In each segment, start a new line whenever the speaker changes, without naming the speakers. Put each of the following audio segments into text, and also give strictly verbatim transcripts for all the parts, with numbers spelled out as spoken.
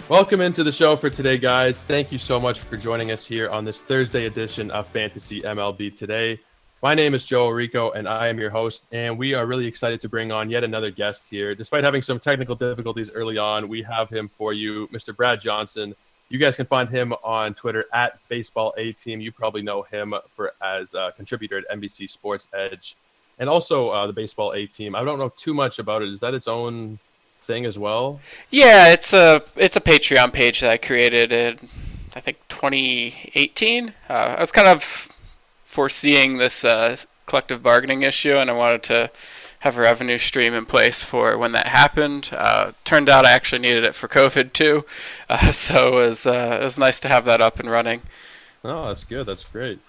Welcome into the show for today, guys. Thank you so much for joining us here on this Thursday edition of Fantasy M L B Today. My name is Joe Rico, and I am your host, and we are really excited to bring on yet another guest here. Despite having some technical difficulties early on, we have him for you, Mister Brad Johnson. You guys can find him on Twitter at Baseball A-Team. You probably know him for as a contributor at N B C Sports Edge, and also uh, the Baseball A-Team. I don't know too much about it. Is that its own thing as well?
Yeah, it's a it's a Patreon page that I created in I think twenty eighteen. Uh, I was kind of foreseeing this uh, collective bargaining issue, and I wanted to have a revenue stream in place for when that happened. Uh, turned out I actually needed it for COVID too, uh, so it was uh, it was nice to have that up and running.
Oh, that's good. That's great.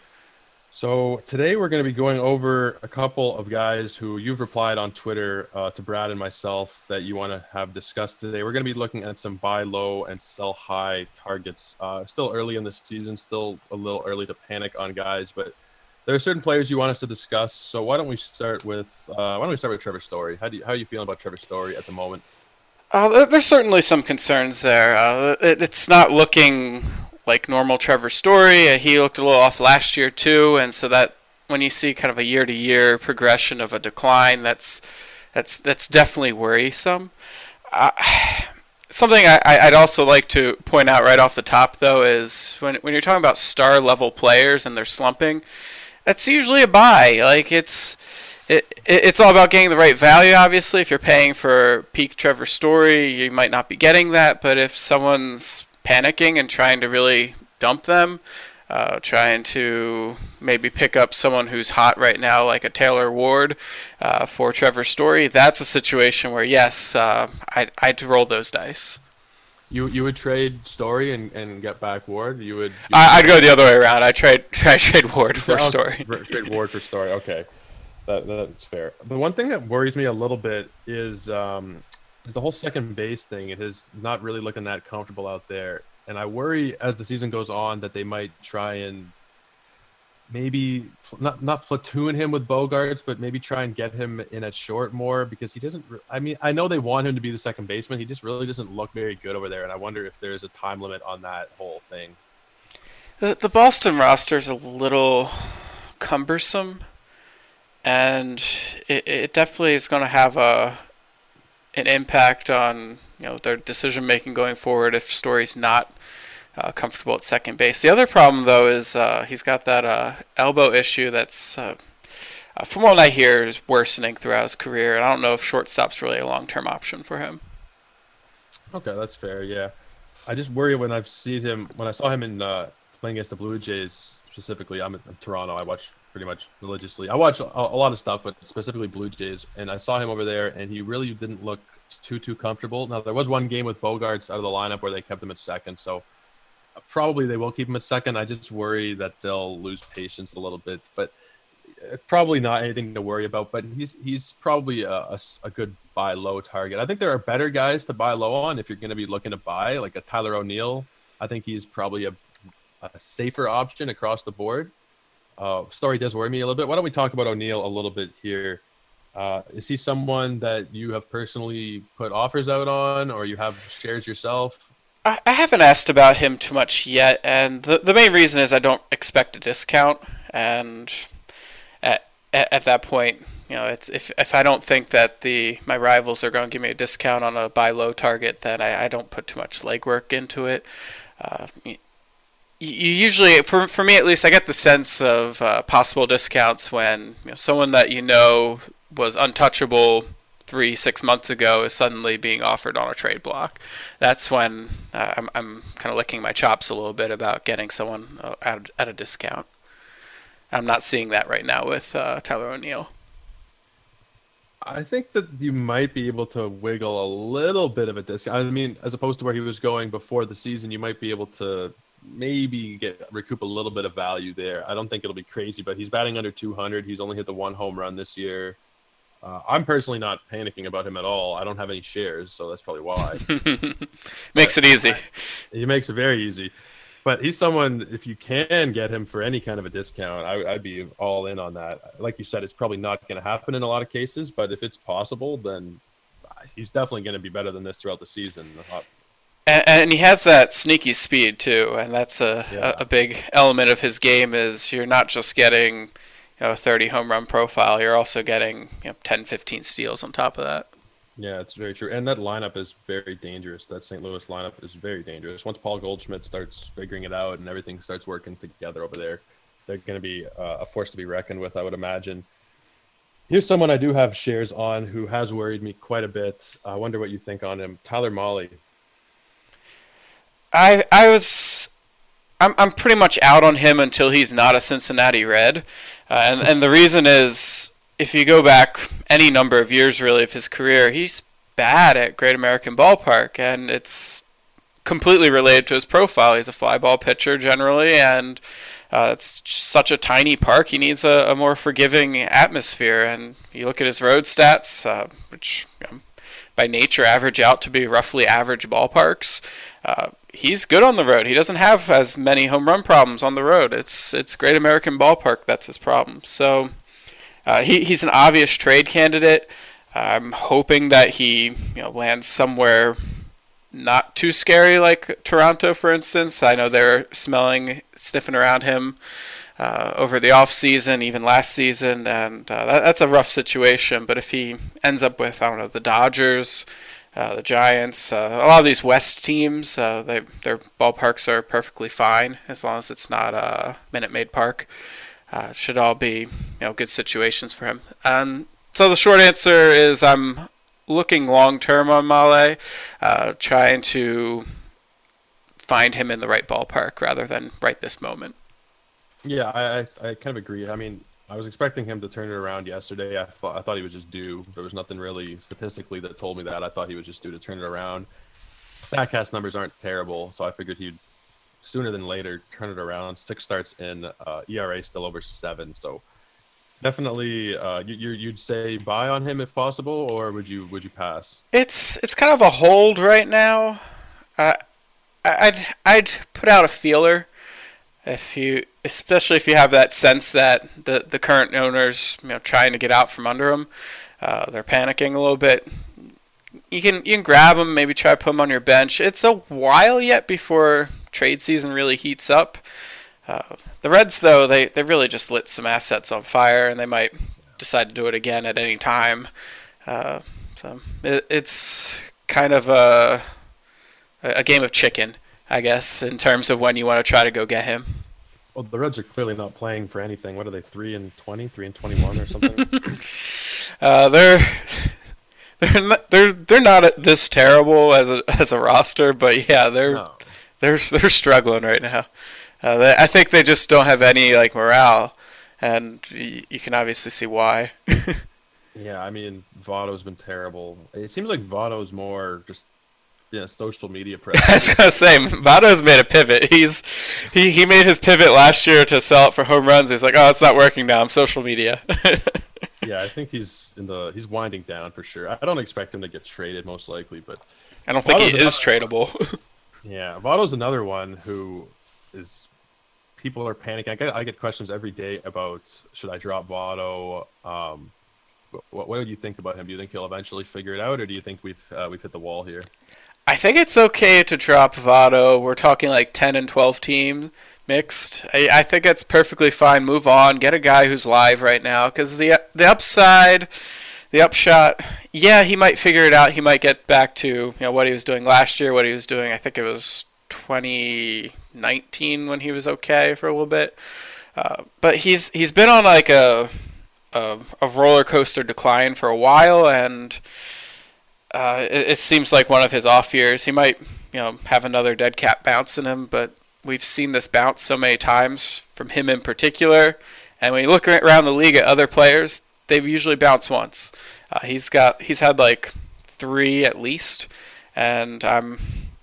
So today we're going to be going over a couple of guys who you've replied on Twitter uh, to Brad and myself that you want to have discussed today. We're going to be looking at some buy low and sell high targets. Uh, still early in the season, still a little early to panic on guys, but there are certain players you want us to discuss. So why don't we start with uh, why don't we start with Trevor Story? How do you, how are you feeling about Trevor Story at the moment?
Uh, there's certainly some concerns there. Uh, it, it's not looking like normal Trevor Story. Uh, he looked a little off last year too, and so that when you see kind of a year-to-year progression of a decline, that's that's that's definitely worrisome. Uh, something I, I'd also like to point out right off the top, though, is when when you're talking about star-level players and they're slumping, that's usually a buy. Like it's. It, it's all about getting the right value, obviously. If you're paying for peak Trevor Story, you might not be getting that. But if someone's panicking and trying to really dump them, uh, trying to maybe pick up someone who's hot right now, like a Taylor Ward, uh, for Trevor Story, that's a situation where, yes, uh, I'd, I'd roll those dice.
You you would trade Story and, and get back Ward? You would. You would
I, I'd go the other way around. I trade I trade Ward for
oh,
Story.
Trade Ward for Story. Okay. That, that's fair. The one thing that worries me a little bit is um, is the whole second base thing. It is not really looking that comfortable out there, and I worry as the season goes on that they might try and maybe not not platoon him with Bogaerts, but maybe try and get him in at short more because he doesn't. I mean, I know they want him to be the second baseman. He just really doesn't look very good over there, and I wonder if there's a time limit on that whole thing.
The the Boston roster is a little cumbersome. And it, it definitely is going to have a an impact on you know their decision making going forward if Story's not uh, comfortable at second base. The other problem though is uh, he's got that uh, elbow issue that's uh, uh, from what I hear is worsening throughout his career. And I don't know if shortstop's really a long term option for him.
Okay, that's fair. Yeah, I just worry when I've seen him when I saw him in uh, playing against the Blue Jays specifically. I'm in, in Toronto. I watch pretty much religiously. I watch a, a lot of stuff, but specifically Blue Jays, and I saw him over there, and he really didn't look too, too comfortable. Now, there was one game with Bogaerts out of the lineup where they kept him at second, so probably they will keep him at second. I just worry that they'll lose patience a little bit, but probably not anything to worry about, but he's he's probably a, a, a good buy low target. I think there are better guys to buy low on if you're going to be looking to buy, like a Tyler O'Neill. I think he's probably a, a safer option across the board. Uh, Story does worry me a little bit. Why don't we talk about O'Neill a little bit here? Uh, is he someone that you have personally put offers out on, or you have shares yourself?
I, I haven't asked about him too much yet, and the the main reason is I don't expect a discount. And at at, at that point, you know, it's if if I don't think that the my rivals are going to give me a discount on a buy low target, then I, I don't put too much legwork into it. Uh, You usually, for for me at least, I get the sense of uh, possible discounts when you know, someone that you know was untouchable three, six months ago is suddenly being offered on a trade block. That's when uh, I'm I'm kind of licking my chops a little bit about getting someone uh, at at a discount. I'm not seeing that right now with uh, Tyler O'Neill.
I think that you might be able to wiggle a little bit of a discount. I mean, as opposed to where he was going before the season, you might be able to maybe get recoup a little bit of value there. I don't think it'll be crazy, but he's batting under two hundred. He's only hit the one home run this year. Uh, I'm personally not panicking about him at all. I don't have any shares, so that's probably why.
Makes it easy.
He makes it very easy. But he's someone, if you can get him for any kind of a discount, I, I'd be all in on that. Like you said, it's probably not going to happen in a lot of cases, but if it's possible, then he's definitely going to be better than this throughout the season.
And, and he has that sneaky speed too, and that's a,
Yeah.
a big element of his game. Is you're not just getting you know a thirty home run profile, you're also getting you know ten, fifteen steals on top of that.
Yeah, it's very true. And that lineup is very dangerous. That Saint Louis lineup is very dangerous. Once Paul Goldschmidt starts figuring it out and everything starts working together over there, they're going to be uh, a force to be reckoned with, I would imagine. Here's someone I do have shares on who has worried me quite a bit. I wonder what you think on him. Tyler Mahle.
I I was I'm I'm pretty much out on him until he's not a Cincinnati Red, uh, and and the reason is if you go back any number of years really of his career, he's bad at Great American Ballpark, and it's completely related to his profile. He's a fly ball pitcher generally, and uh, it's such a tiny park. He needs a, a more forgiving atmosphere, and you look at his road stats, uh, which you know, by nature average out to be roughly average ballparks. Uh, he's good on the road. He doesn't have as many home run problems on the road. It's it's Great American Ballpark that's his problem. So uh, he he's an obvious trade candidate. I'm hoping that he you know lands somewhere not too scary like Toronto, for instance. I know they're smelling, sniffing around him uh, over the off season, even last season, and uh, that, that's a rough situation. But if he ends up with I don't know the Dodgers. Uh, the Giants, uh, a lot of these West teams, uh, they, their ballparks are perfectly fine as long as it's not a Minute Maid Park. Uh, should all be you know good situations for him. Um, so the short answer is I'm looking long term on Mahle, uh, trying to find him in the right ballpark rather than right this moment.
Yeah, I, I, I kind of agree. I mean, I was expecting him to turn it around yesterday. I thought I thought he was just due. There was nothing really statistically that told me that. I thought he was just due to turn it around. Statcast numbers aren't terrible, so I figured he'd sooner than later turn it around. Six starts in, uh, E R A still over seven. So definitely, uh, you, you you'd say buy on him if possible, or would you would you pass?
It's it's kind of a hold right now. Uh, I'd I'd put out a feeler if you, especially if you have that sense that the the current owners, you know, trying to get out from under them, uh, they're panicking a little bit. You can you can grab them, maybe try to put them on your bench. It's a while yet before trade season really heats up. Uh, the Reds, though, they they really just lit some assets on fire, and they might decide to do it again at any time. Uh, so it, it's kind of a a game of chicken, I guess, in terms of when you want to try to go get him.
Well, the Reds are clearly not playing for anything. What are they, three and twenty, three and twenty-one, or something?
uh, they're they're not, they're they're not this terrible as a as a roster, but yeah, they're
No.
they're they're struggling right now. Uh, they, I think they just don't have any like morale, and y- you can obviously see why.
Yeah, I mean, Votto's been terrible. It seems like Votto's more just yeah, social media
I was
presence.
gonna say, Votto's made a pivot. He's he, he made his pivot last year to sell it for home runs. He's like, oh, it's not working now. I'm social media.
Yeah, I think he's in the he's winding down for sure. I don't expect him to get traded, most likely, but
I don't think he
Votto's
is tradable.
yeah, Votto's another one who is people are panicking. I get I get questions every day about should I drop Votto? Um, what what do you think about him? Do you think he'll eventually figure it out, or do you think we've uh, we've hit the wall here?
I think it's okay to drop Votto. We're talking like ten and twelve team mixed. I, I think it's perfectly fine. Move on. Get a guy who's live right now because the the upside, the upshot. Yeah, he might figure it out. He might get back to you know what he was doing last year. What he was doing. I think it was twenty nineteen when he was okay for a little bit. Uh, but he's he's been on like a, a a roller coaster decline for a while, and uh, it, it seems like one of his off years. He might you know have another dead cat bounce in him, but we've seen this bounce so many times from him in particular. And when you look around the league at other players, they've usually bounced once. Uh, he's got he's had like three at least, and I'm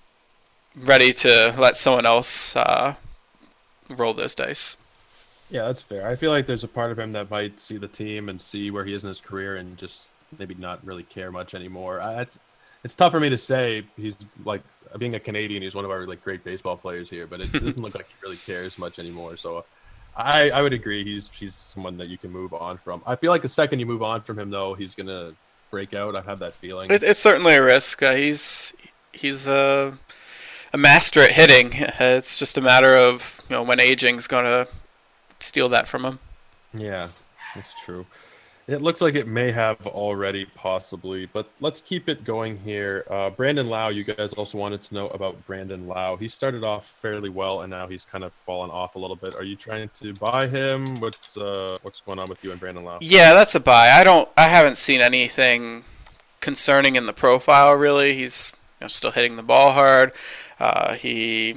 ready to let someone else uh, roll those dice.
Yeah, that's fair. I feel like there's a part of him that might see the team and see where he is in his career and just maybe not really care much anymore. I, it's it's tough for me to say. He's like being a Canadian, he's one of our like great baseball players here, but it doesn't look like he really cares much anymore. So I I would agree he's he's someone that you can move on from. I feel like the second you move on from him though, he's gonna break out. I have that feeling.
It, it's certainly a risk. Uh, he's he's uh a master at hitting. It's just a matter of you know when aging's going to steal that from him.
Yeah, that's true. It looks like it may have already, possibly, but let's keep it going here. Uh, Brandon Lau, you guys also wanted to know about Brandon Lau. He started off fairly well, and now he's kind of fallen off a little bit. Are you trying to buy him? What's uh, what's going on with you and Brandon Lau?
Yeah, that's a buy. I don't. I haven't seen anything concerning in the profile really. He's you know, still hitting the ball hard. Uh, he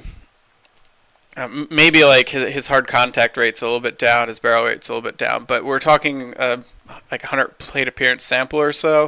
uh, maybe like his, his hard contact rate's a little bit down, his barrel rate's a little bit down, but we're talking uh, like a hundred plate appearance sample or so,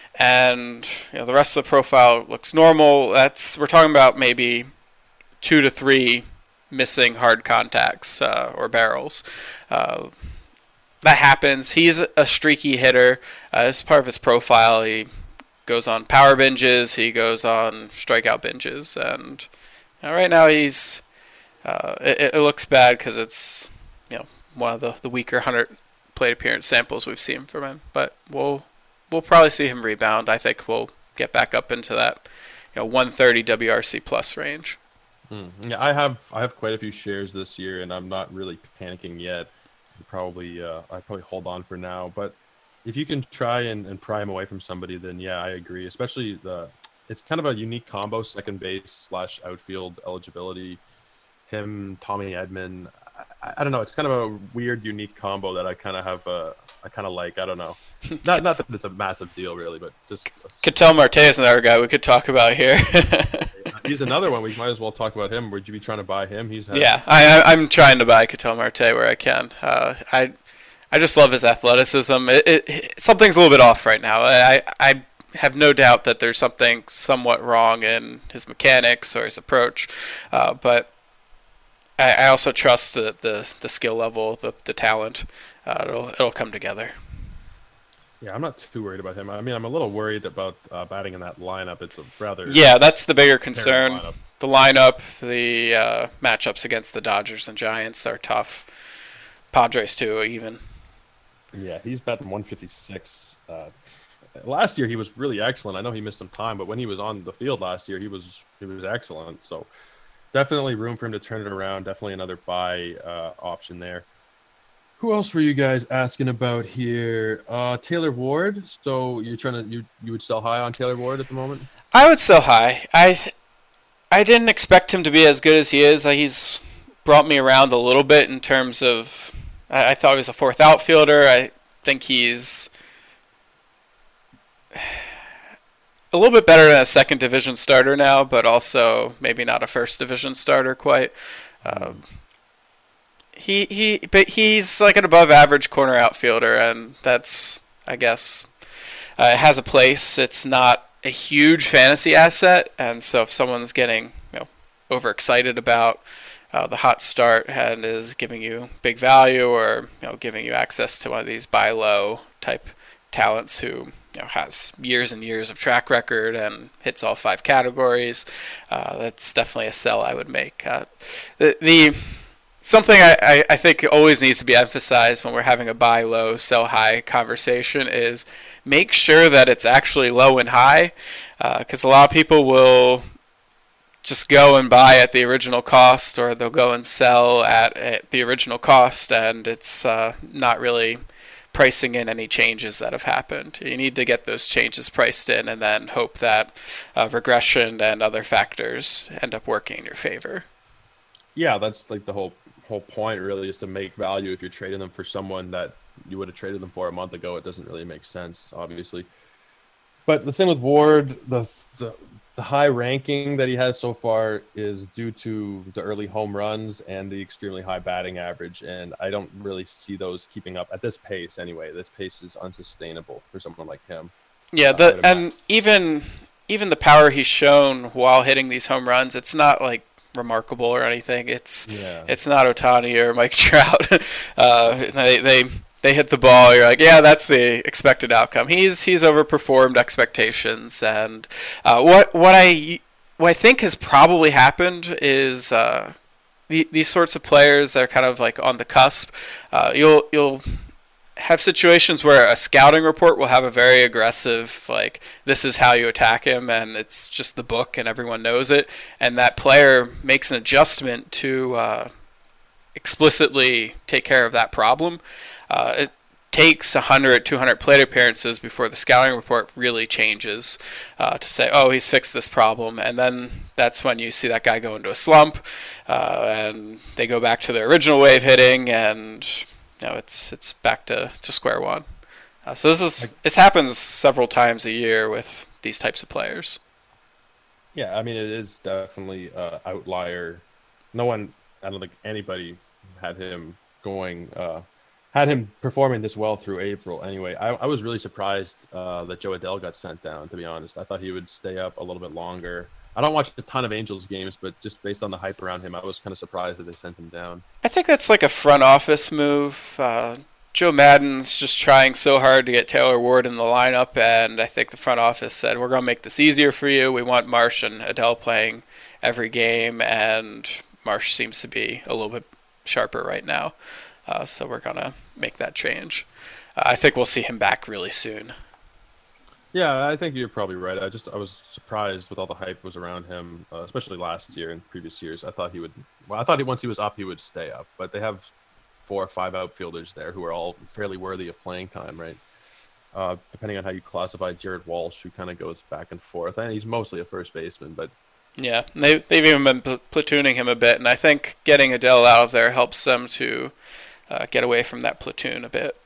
and you know the rest of the profile looks normal. That's we're talking about maybe two to three missing hard contacts uh, or barrels. Uh, that happens. He's a streaky hitter. Uh, as part of his profile, he goes on power binges, he goes on strikeout binges, and you know, right now he's uh, it, it looks bad because it's you know one of the, the weaker hundred plate appearance samples we've seen from him. But we'll we'll probably see him rebound. I think we'll get back up into that you know one thirty W R C plus range.
Hmm. Yeah, I have I have quite a few shares this year, and I'm not really panicking yet. Probably uh, I'd probably hold on for now, but if you can try and, and pry him away from somebody, then yeah, I agree. Especially the, it's kind of a unique combo, second base slash outfield eligibility. Him, Tommy Edman. I, I don't know. It's kind of a weird, unique combo that I kind of have. Uh, I kind of like. I don't know. Not not that it's a massive deal, really, but just.
Ketel Marte is another guy we could talk about here.
He's another one. We might as well talk about him. Would you be trying to buy him? He's had
yeah. I, I'm trying to buy Ketel Marte where I can. Uh, I. I just love his athleticism. It, it, it, something's a little bit off right now. I, I have no doubt that there's something somewhat wrong in his mechanics or his approach, uh, but I, I also trust the, the, the skill level, the, the talent. Uh, it'll it'll come together.
Yeah, I'm not too worried about him. I mean, I'm a little worried about uh, batting in that lineup. It's a rather
yeah, that's the bigger concern.
lineup.
The lineup, the uh, matchups against the Dodgers and Giants are tough. Padres too, even.
Yeah, he's batting one fifty-six. Uh, last year he was really excellent. I know he missed some time, but when he was on the field last year, he was he was excellent. So definitely room for him to turn it around. Definitely another buy uh, option there. Who else were you guys asking about here? Uh, Taylor Ward. So you're trying to you you would sell high on Taylor Ward at the moment?
I would sell high. I I didn't expect him to be as good as he is. He's brought me around a little bit in terms of. I thought he was a fourth outfielder. I think he's a little bit better than a second division starter now, but also maybe not a first division starter quite. Um, he he, but he's like an above average corner outfielder, and that's I guess uh, it has a place. It's not a huge fantasy asset, and so if someone's getting you know overexcited about. Uh, the hot start and is giving you big value, or you know, giving you access to one of these buy low type talents who you know has years and years of track record and hits all five categories. Uh, that's definitely a sell I would make. Uh, the, the something I, I, I think always needs to be emphasized when we're having a buy low, sell high conversation is make sure that it's actually low and high, because uh, a lot of people will. Just go and buy at the original cost, or they'll go and sell at, at the original cost, and it's uh, not really pricing in any changes that have happened. You need to get those changes priced in and then hope that uh, regression and other factors end up working in your favor.
Yeah, that's like the whole whole point really, is to make value. If you're trading them for someone that you would have traded them for a month ago, it doesn't really make sense, obviously. But the thing with Ward, the the The high ranking that he has so far is due to the early home runs and the extremely high batting average, and I don't really see those keeping up at this pace anyway. This pace is unsustainable for someone like him.
Yeah, the, and even even the power he's shown while hitting these home runs, it's not like remarkable or anything. It's yeah. It's not Ohtani or Mike Trout. uh, they they they hit the ball. You're like, yeah, that's the expected outcome. He's he's overperformed expectations, and uh, what what I what I think has probably happened is uh, the, these sorts of players that are kind of like on the cusp. Uh, you'll you'll have situations where a scouting report will have a very aggressive, like, this is how you attack him, and it's just the book and everyone knows it, and that player makes an adjustment to uh, explicitly take care of that problem. Uh, it takes one hundred, two hundred plate appearances before the scouting report really changes uh, to say, oh, he's fixed this problem. And then that's when you see that guy go into a slump, uh, and they go back to their original way of hitting, and you know, it's it's back to, to square one. Uh, so this is this happens several times a year with these types of players.
Yeah, I mean, it is definitely an outlier. No one, I don't think anybody had him going uh, had him performing this well through April. Anyway, I, I was really surprised uh, that Joe Adell got sent down, to be honest. I thought he would stay up a little bit longer. I don't watch a ton of Angels games, but just based on the hype around him, I was kind of surprised that they sent him down.
I think that's like a front office move. Uh, Joe Maddon's just trying so hard to get Taylor Ward in the lineup, and I think the front office said, we're going to make this easier for you. We want Marsh and Adell playing every game, and Marsh seems to be a little bit sharper right now. Uh, so we're going to make that change. Uh, I think we'll see him back really soon.
Yeah, I think you're probably right. I just I was surprised with all the hype was around him, uh, especially last year and previous years. I thought he would. Well, I thought he once he was up, he would stay up. But they have four or five outfielders there who are all fairly worthy of playing time, right? Uh, depending on how you classify Jared Walsh, who kind of goes back and forth. And he's mostly a first baseman, but
yeah, they they've even been pl- platooning him a bit, and I think getting Adell out of there helps them to uh, get away from that platoon a bit.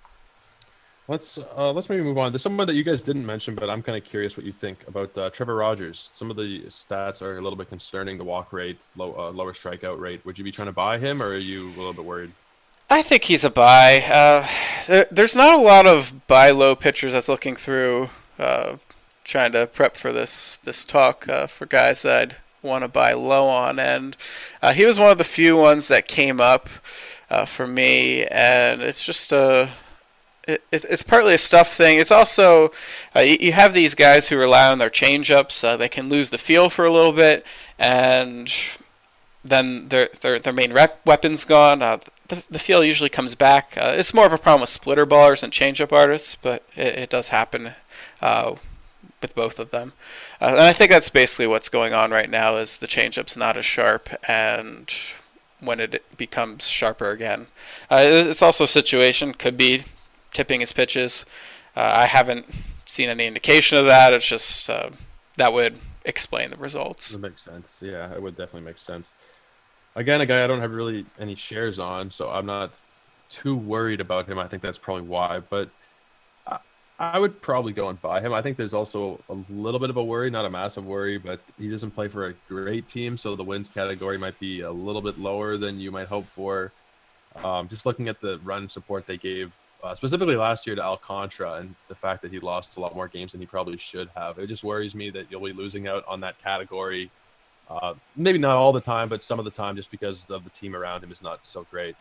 Let's uh, let's maybe move on. There's someone that you guys didn't mention, but I'm kind of curious what you think about uh, Trevor Rogers. Some of the stats are a little bit concerning: the walk rate, low, uh, lower strikeout rate. Would you be trying to buy him, or are you a little bit worried?
I think he's a buy. Uh, there, there's not a lot of buy low pitchers that's looking through, uh, trying to prep for this this talk uh, for guys that I'd want to buy low on, and uh, he was one of the few ones that came up uh, for me, and it's just a. It, it, it's partly a stuff thing. It's also uh, you, you have these guys who rely on their changeups. Uh, they can lose the feel for a little bit, and then their their their main rep, weapon's gone. Uh, the the feel usually comes back. Uh, it's more of a problem with splitter ballers and changeup artists, but it, it does happen uh, with both of them. Uh, and I think that's basically what's going on right now. Is the changeup's not as sharp, and when it becomes sharper again, uh, it's also a situation could be tipping his pitches. Uh, I haven't seen any indication of that. It's just uh, that would explain the results.
That makes sense. Yeah, it would definitely make sense. Again, a guy I don't have really any shares on, so I'm not too worried about him. I think that's probably why. But I, I would probably go and buy him. I think there's also a little bit of a worry, not a massive worry, but he doesn't play for a great team, so the wins category might be a little bit lower than you might hope for. Um, just looking at the run support they gave Uh, specifically last year to Alcantara, and the fact that he lost a lot more games than he probably should have. It just worries me that you'll be losing out on that category. Uh, maybe not all the time, but some of the time, just because of the team around him is not so great.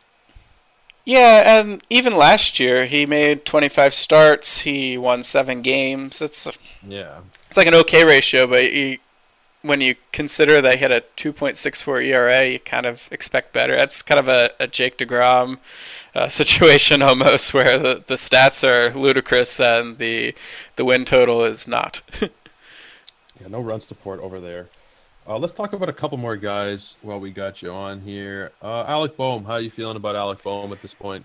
Yeah, and even last year he made twenty-five starts. He won seven games. It's
yeah,
it's like an okay ratio, but he, when you consider that he had a two point six four E R A, you kind of expect better. That's kind of a, a Jake DeGrom Uh, situation almost, where the, the stats are ludicrous and the the win total is not.
Yeah, no run support over there. Uh, let's talk about a couple more guys while we got you on here. Uh, Alec Boehm, how are you feeling about Alec Boehm at this point?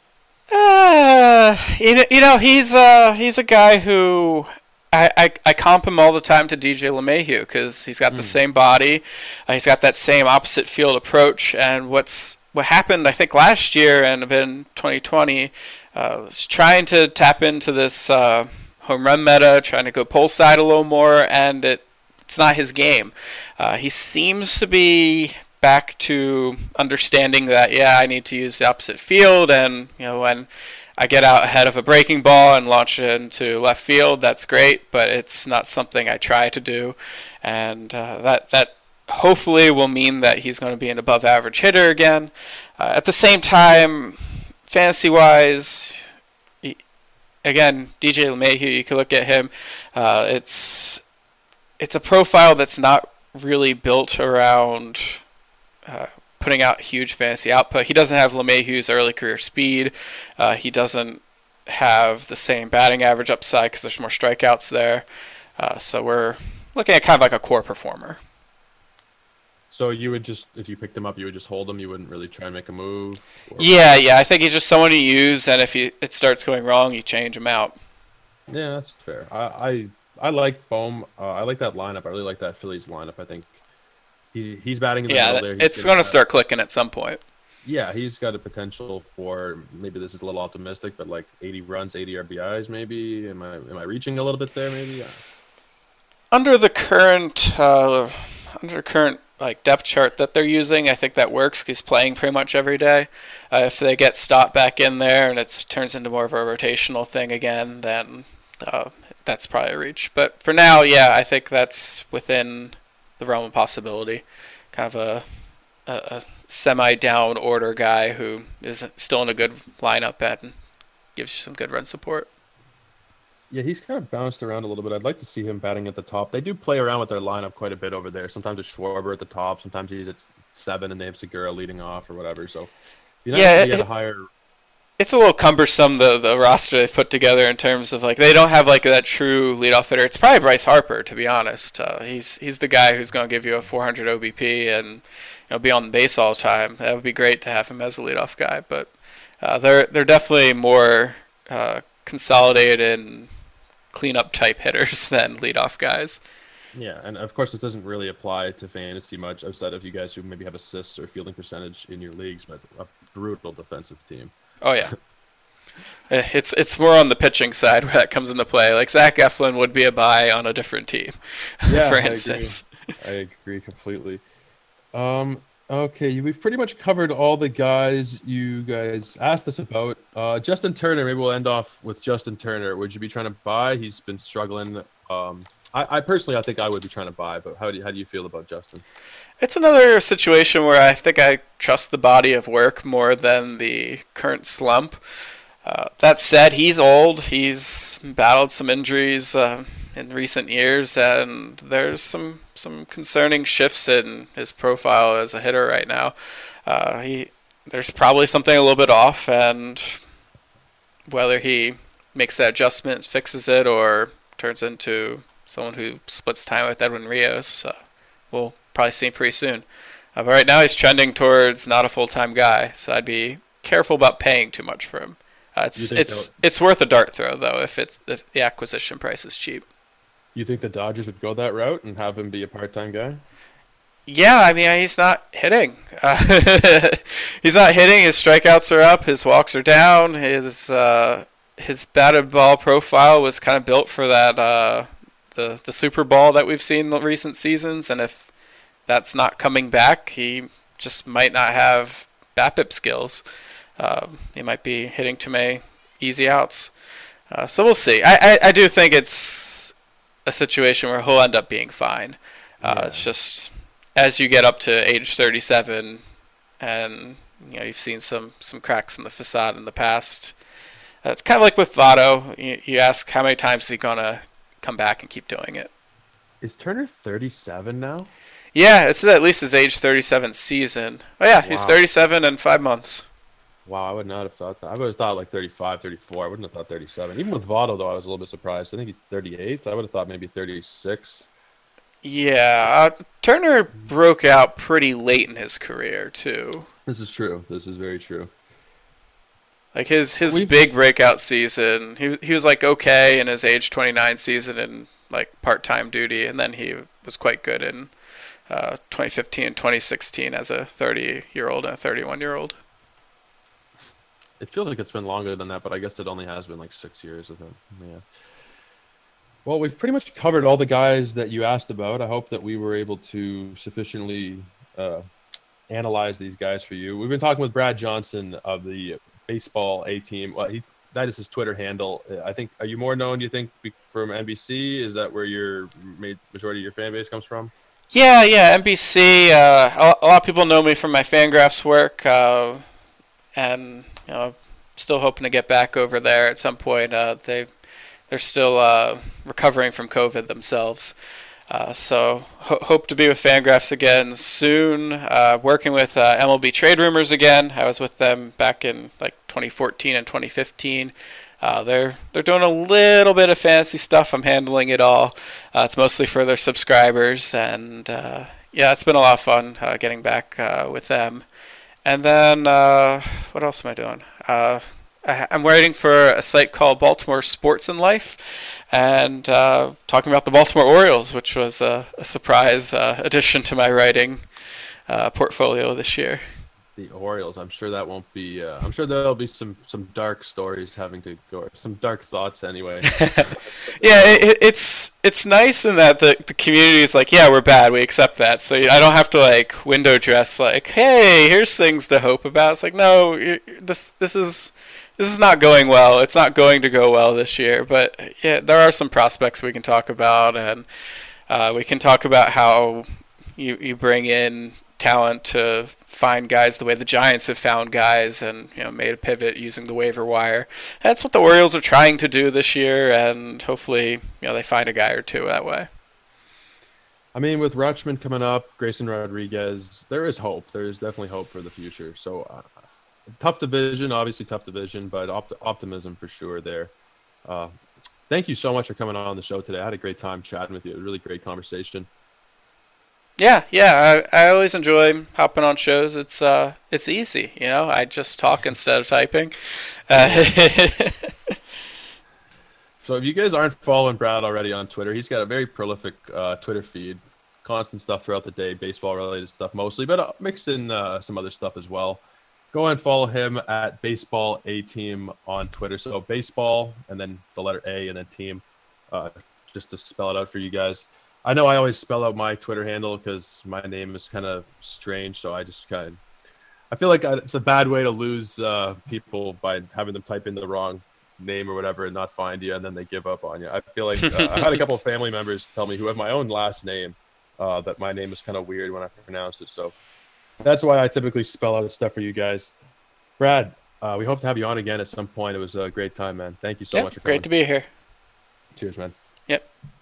Uh, you know, you know he's uh he's a guy who I, I, I comp him all the time to D J LeMahieu because he's got mm. the same body, uh, he's got that same opposite field approach, and what's What happened, I think, last year and a bit in twenty twenty uh, was trying to tap into this uh, home run meta, trying to go pull side a little more, and it it's not his game. Uh, he seems to be back to understanding that, yeah, I need to use the opposite field, and you know when I get out ahead of a breaking ball and launch it into left field, that's great, but it's not something I try to do, and uh, that that. hopefully will mean that he's going to be an above average hitter again. Uh, at the same time, fantasy wise, he, again, D J LeMahieu, you can look at him. Uh, it's it's a profile that's not really built around uh, putting out huge fantasy output. He doesn't have LeMahieu's early career speed. Uh, he doesn't have the same batting average upside because there's more strikeouts there. Uh, so we're looking at kind of like a core performer.
So you would just, if you picked him up, you would just hold him. You wouldn't really try and make a move. Or...
Yeah, yeah. I think he's just someone you use, and if he, it starts going wrong, you change him out.
Yeah, that's fair. I I, I like Bohm. Uh, I like that lineup. I really like that Phillies lineup. I think he he's batting in the
yeah,
middle there. He's
it's going to start clicking at some point.
Yeah, he's got a potential for, maybe this is a little optimistic, but like eighty runs, eighty R B Is, maybe. Am I am I reaching a little bit there? Maybe. Yeah.
Under the current uh, under current like depth chart that they're using, I think that works. He's playing pretty much every day. Uh, if they get Stott back in there and it turns into more of a rotational thing again, then uh, that's probably a reach. But for now, yeah, I think that's within the realm of possibility. Kind of a a, a semi-down order guy who is still in a good lineup and gives you some good run support.
Yeah, he's kind of bounced around a little bit. I'd like to see him batting at the top. They do play around with their lineup quite a bit over there. Sometimes it's Schwarber at the top. Sometimes he's at seven and they have Segura leading off or whatever. So, you know,
yeah,
he had
it,
a higher.
It's a little cumbersome, the the roster they've put together in terms of like they don't have like that true leadoff hitter. It's probably Bryce Harper, to be honest. Uh, he's he's the guy who's going to give you a four hundred O B P and you know be on the base all the time. That would be great to have him as a leadoff guy, but uh, they're they're definitely more uh, consolidated and cleanup type hitters than leadoff guys.
Yeah, and of course this doesn't really apply to fantasy much outside of you guys who maybe have assists or fielding percentage in your leagues, but a brutal defensive team.
Oh yeah. It's it's more on the pitching side where that comes into play. Like Zach Eflin would be a buy on a different team,
yeah,
for
I
instance.
Agree. I agree completely. Um, okay, we've pretty much covered all the guys you guys asked us about. Uh, Justin Turner, maybe we'll end off with Justin Turner. Would you be trying to buy? He's been struggling. Um, I, I personally, I think I would be trying to buy, but how do you, how do you feel about Justin?
It's another situation where I think I trust the body of work more than the current slump. Uh, that said, he's old. He's battled some injuries uh, in recent years, and there's some, some concerning shifts in his profile as a hitter right now. Uh, he there's probably something a little bit off, and whether he makes that adjustment, fixes it, or turns into someone who splits time with Edwin Rios, uh, we'll probably see him pretty soon. Uh, but right now he's trending towards not a full-time guy, so I'd be careful about paying too much for him. Uh, it's it's it's worth a dart throw though if it's if the acquisition price is cheap.
You think the Dodgers would go that route and have him be a part-time guy?
Yeah, I mean he's not hitting. Uh, he's not hitting. His strikeouts are up. His walks are down. His uh, his batted ball profile was kind of built for that uh, the the Super Ball that we've seen in recent seasons, and if that's not coming back, he just might not have BABIP skills. Uh, he might be hitting too many easy outs. Uh, so we'll see. I, I, I do think it's a situation where he'll end up being fine. Uh, yeah. It's just as you get up to age thirty-seven and you know, you've seen some, some cracks in the facade in the past. Uh, kind of like with Votto, you, you ask how many times is he going to come back and keep doing it.
Is Turner thirty-seven now?
Yeah, it's at least his age thirty-seven season. Oh yeah, wow. He's thirty-seven and five months.
Wow, I would not have thought that. I would have thought like thirty-five, thirty-four. I wouldn't have thought thirty-seven. Even with Votto, though, I was a little bit surprised. I think he's thirty-eight. I would have thought maybe thirty-six.
Yeah, uh, Turner broke out pretty late in his career, too.
This is true. This is very true.
Like his, his We've... big breakout season, he he was like okay in his age twenty-nine season in like part-time duty, and then he was quite good in uh, twenty fifteen and twenty sixteen as a thirty-year-old and a thirty-one-year-old.
It feels like it's been longer than that, but I guess it only has been like six years of it. Yeah. Well, we've pretty much covered all the guys that you asked about. I hope that we were able to sufficiently uh, analyze these guys for you. We've been talking with Brad Johnson of the Baseball A Team. Well, he's that is his Twitter handle. I think. Are you more known? Do you think from N B C? Is that where your majority of your fan base comes from?
Yeah, yeah, N B C. Uh, a lot of people know me from my Fangraphs work, uh, and you know, still hoping to get back over there at some point. Uh, they they're still uh, recovering from COVID themselves. Uh, so ho- hope to be with Fangraphs again soon. Uh, working with uh, M L B Trade Rumors again. I was with them back in like twenty fourteen and twenty fifteen. Uh, they're they're doing a little bit of fantasy stuff. I'm handling it all. Uh, it's mostly for their subscribers, and uh, yeah, it's been a lot of fun uh, getting back uh, with them. And then uh, what else am I doing? Uh, I, I'm writing for a site called Baltimore Sports and Life, and uh, talking about the Baltimore Orioles, which was a, a surprise uh, addition to my writing uh, portfolio this year.
The Orioles. I'm sure that won't be. Uh, I'm sure there'll be some some dark stories having to go. Some dark thoughts anyway.
Yeah, it, it's it's nice in that the the community is like, yeah, we're bad, we accept that. So I don't have to like window dress like, hey, here's things to hope about. It's like, no, this this is this is not going well. It's not going to go well this year. But yeah, there are some prospects we can talk about, and uh, we can talk about how you you bring in talent to find guys the way the Giants have found guys, and you know, made a pivot using the waiver wire. That's what the Orioles are trying to do this year, and hopefully, you know, they find a guy or two that way.
I mean, with Rutschman coming up, Grayson Rodriguez, there is hope. There is definitely hope for the future. So, uh, tough division, obviously tough division, but opt- optimism for sure there. Uh, thank you so much for coming on the show today. I had a great time chatting with you. It was a really great conversation.
Yeah, yeah. I, I always enjoy hopping on shows. It's uh, it's easy, you know. I just talk instead of typing. Uh,
So if you guys aren't following Brad already on Twitter, he's got a very prolific uh, Twitter feed, constant stuff throughout the day, baseball-related stuff mostly, but uh, mixed in uh, some other stuff as well. Go and follow him at Baseball A Team on Twitter. So baseball and then the letter A and then team, uh, just to spell it out for you guys. I know I always spell out my Twitter handle because my name is kind of strange, so I just kind of I feel like it's a bad way to lose uh, people by having them type in the wrong name or whatever and not find you, and then they give up on you. I feel like uh, I had a couple of family members tell me who have my own last name uh, that my name is kind of weird when I pronounce it. So that's why I typically spell out stuff for you guys. Brad, uh, we hope to have you on again at some point. It was a great time, man. Thank you so
yep,
much for coming.
Great to be here.
Cheers, man.
Yep.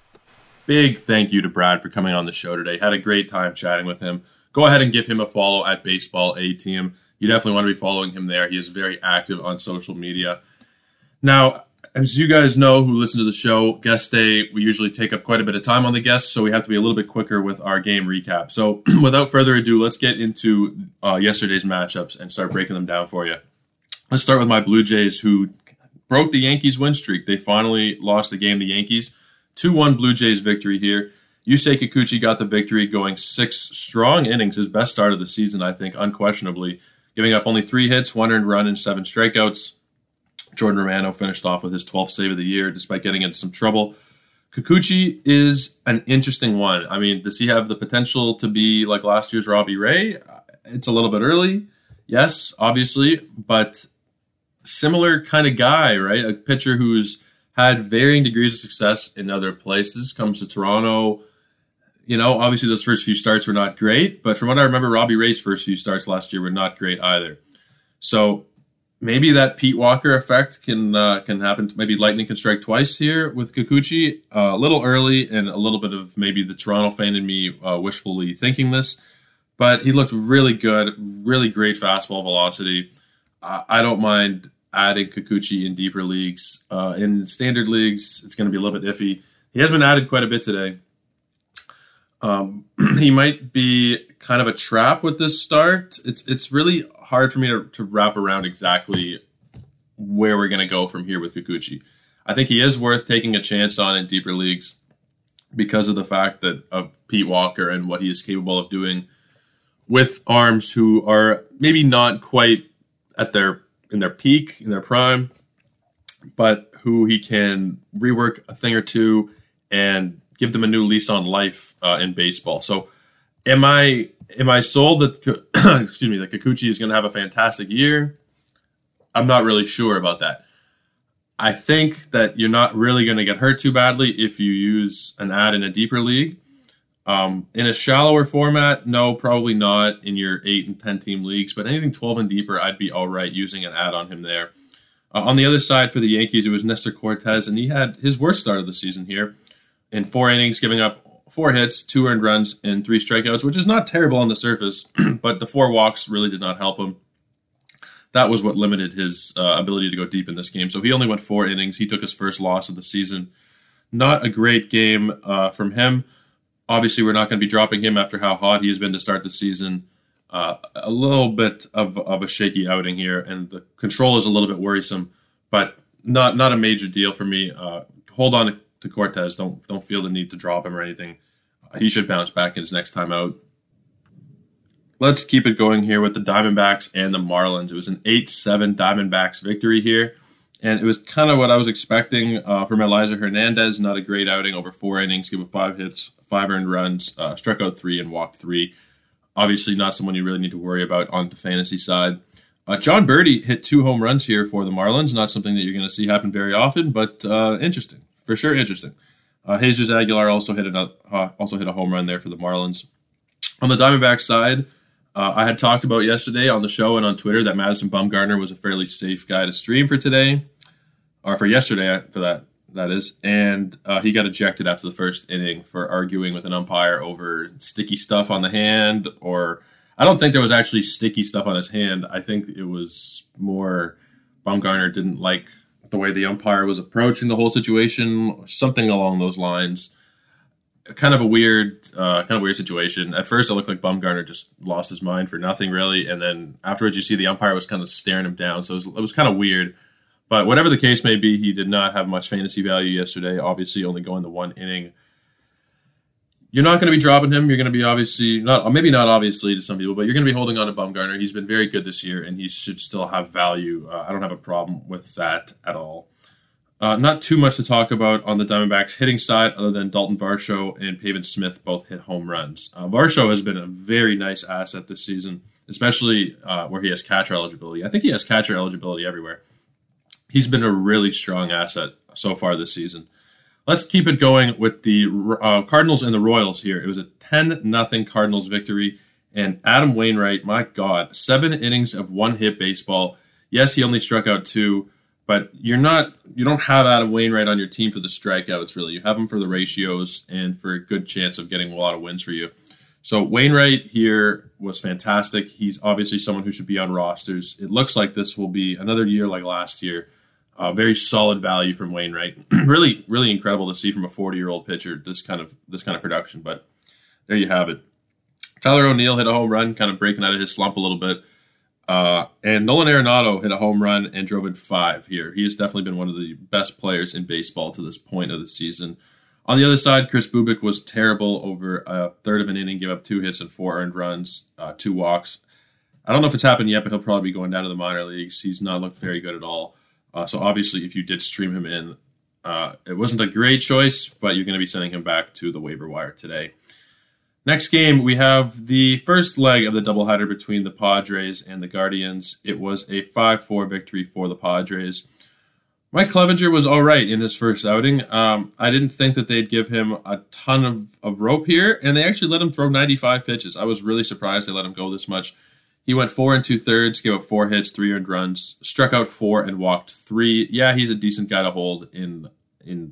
Big thank you to Brad for coming on the show today. Had a great time chatting with him. Go ahead and give him a follow at Baseball A Team. You definitely want to be following him there. He is very active on social media. Now, as you guys know who listen to the show, guest day, we usually take up quite a bit of time on the guests, so we have to be a little bit quicker with our game recap. So without further ado, let's get into uh, yesterday's matchups and start breaking them down for you. Let's start with my Blue Jays, who broke the Yankees win streak. They finally lost the game to Yankees. two one Blue Jays victory here. Yusei Kikuchi got the victory, going six strong innings, his best start of the season, I think, unquestionably, giving up only three hits, one earned run, and seven strikeouts. Jordan Romano finished off with his twelfth save of the year, despite getting into some trouble. Kikuchi is an interesting one. I mean, does he have the potential to be like last year's Robbie Ray? It's a little bit early, yes, obviously, but similar kind of guy, right? A pitcher who's had varying degrees of success in other places, comes to Toronto. You know, obviously those first few starts were not great, but from what I remember, Robbie Ray's first few starts last year were not great either. So maybe that Pete Walker effect can uh, can happen. Maybe lightning can strike twice here with Kikuchi. Uh, a little early, and a little bit of maybe the Toronto fan in me uh, wishfully thinking this. But he looked really good, really great fastball velocity. Uh, I don't mind adding Kikuchi in deeper leagues. Uh, in standard leagues, it's going to be a little bit iffy. He has been added quite a bit today. Um, he might be kind of a trap with this start. It's it's really hard for me to, to wrap around exactly where we're going to go from here with Kikuchi. I think he is worth taking a chance on in deeper leagues because of the fact that of Pete Walker and what he is capable of doing with arms who are maybe not quite at their in their peak, in their prime, but who he can rework a thing or two and give them a new lease on life uh, in baseball. So am I am I sold that excuse me that Kikuchi is going to have a fantastic year? I'm not really sure about that. I think that you're not really going to get hurt too badly if you use an ad in a deeper league. Um, in a shallower format, no, probably not in your eight and ten team leagues, but anything twelve and deeper, I'd be all right using an ad on him there. Uh, on the other side for the Yankees, it was Nestor Cortez, and he had his worst start of the season here in four innings, giving up four hits, two earned runs, and three strikeouts, which is not terrible on the surface, but the four walks really did not help him. That was what limited his uh, ability to go deep in this game. So he only went four innings. He took his first loss of the season. Not a great game uh, from him. Obviously, we're not going to be dropping him after how hot he has been to start the season. Uh, a little bit of, of a shaky outing here, and the control is a little bit worrisome, but not not a major deal for me. Uh, hold on to, to Cortez. Don't don't feel the need to drop him or anything. Uh, he should bounce back in his next time out. Let's keep it going here with the Diamondbacks and the Marlins. It was an eight seven Diamondbacks victory here, and it was kind of what I was expecting uh, from Eliza Hernandez. Not a great outing over four innings, give up five hits, five earned runs, uh, struck out three, and walked three. Obviously not someone you really need to worry about on the fantasy side. Uh, John Birdie hit two home runs here for the Marlins. Not something that you're going to see happen very often, but uh, interesting. For sure interesting. Uh, Jesus Aguilar also hit, another, uh, also hit a home run there for the Marlins. On the Diamondbacks side, uh, I had talked about yesterday on the show and on Twitter that Madison Bumgarner was a fairly safe guy to stream for today, or for yesterday, for that. That is, and uh, he got ejected after the first inning for arguing with an umpire over sticky stuff on the hand, or I don't think there was actually sticky stuff on his hand. I think it was more Bumgarner didn't like the way the umpire was approaching the whole situation, or something along those lines. Kind of a weird, uh, kind of weird situation. At first, it looked like Bumgarner just lost his mind for nothing, really, and then afterwards, you see the umpire was kind of staring him down, so it was, it was kind of weird. But whatever the case may be, he did not have much fantasy value yesterday, obviously only going the one inning. You're not going to be dropping him. You're going to be obviously, not maybe not obviously to some people, but you're going to be holding on to Bumgarner. He's been very good this year, and he should still have value. Uh, I don't have a problem with that at all. Uh, not too much to talk about on the Diamondbacks hitting side other than Dalton Varsho and Pavin Smith both hit home runs. Uh, Varsho has been a very nice asset this season, especially uh, where he has catcher eligibility. I think he has catcher eligibility everywhere. He's been a really strong asset so far this season. Let's keep it going with the uh, Cardinals and the Royals here. It was a ten nothing Cardinals victory, and Adam Wainwright, my God, seven innings of one-hit baseball. Yes, he only struck out two, but you're not you don't have Adam Wainwright on your team for the strikeouts, really. You have him for the ratios and for a good chance of getting a lot of wins for you. So Wainwright here was fantastic. He's obviously someone who should be on rosters. It looks like this will be another year like last year. Uh, very solid value from Wainwright. really, really incredible to see from a forty-year-old pitcher this kind of this kind of production. But there you have it. Tyler O'Neill hit a home run, kind of breaking out of his slump a little bit. Uh, and Nolan Arenado hit a home run and drove in five here. He has definitely been one of the best players in baseball to this point of the season. On the other side, Chris Bubik was terrible over a third of an inning, gave up two hits and four earned runs, uh, two walks. I don't know if it's happened yet, but he'll probably be going down to the minor leagues. He's not looked very good at all. Uh, so obviously, if you did stream him in, uh, it wasn't a great choice, but you're going to be sending him back to the waiver wire today. Next game, we have the first leg of the doubleheader between the Padres and the Guardians. It was a five four victory for the Padres. Mike Clevenger was all right in his first outing. Um, I didn't think that they'd give him a ton of, of rope here, and they actually let him throw ninety-five pitches. I was really surprised they let him go this much. He went four and two-thirds, gave up four hits, three earned runs, struck out four, and walked three. Yeah, he's a decent guy to hold in in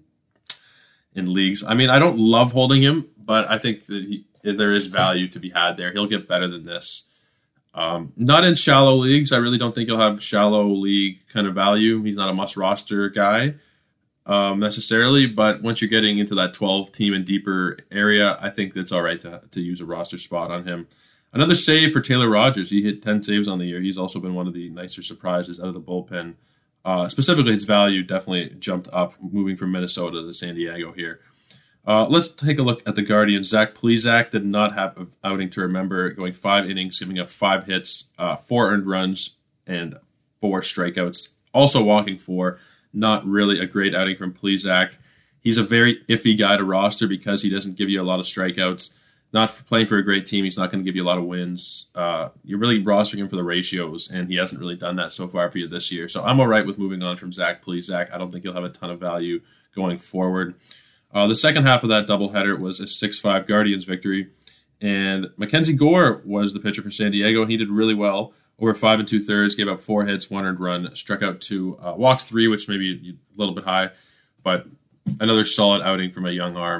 in leagues. I mean, I don't love holding him, but I think that he, there is value to be had there. He'll get better than this. Um, not in shallow leagues. I really don't think he'll have shallow league kind of value. He's not a must-roster guy um, necessarily, but once you're getting into that twelve-team and deeper area, I think it's all right to, to use a roster spot on him. Another save for Taylor Rogers. He hit ten saves on the year. He's also been one of the nicer surprises out of the bullpen. Uh, specifically, his value definitely jumped up, moving from Minnesota to San Diego here. Uh, let's take a look at the Guardians. Zach Plesac did not have an outing to remember, going five innings, giving up five hits, uh, four earned runs, and four strikeouts. Also walking four. Not really a great outing from Plesac. He's a very iffy guy to roster because he doesn't give you a lot of strikeouts. Not for playing for a great team, he's not going to give you a lot of wins. Uh, you're really rostering him for the ratios, and he hasn't really done that so far for you this year. So I'm all right with moving on from Zach Plesac. I don't think he'll have a ton of value going forward. Uh, the second half of that doubleheader was a six five Guardians victory, and Mackenzie Gore was the pitcher for San Diego, and he did really well. Over five and two-thirds, gave up four hits, one earned run, struck out two, uh, walked three, which may be a little bit high, but another solid outing from a young arm.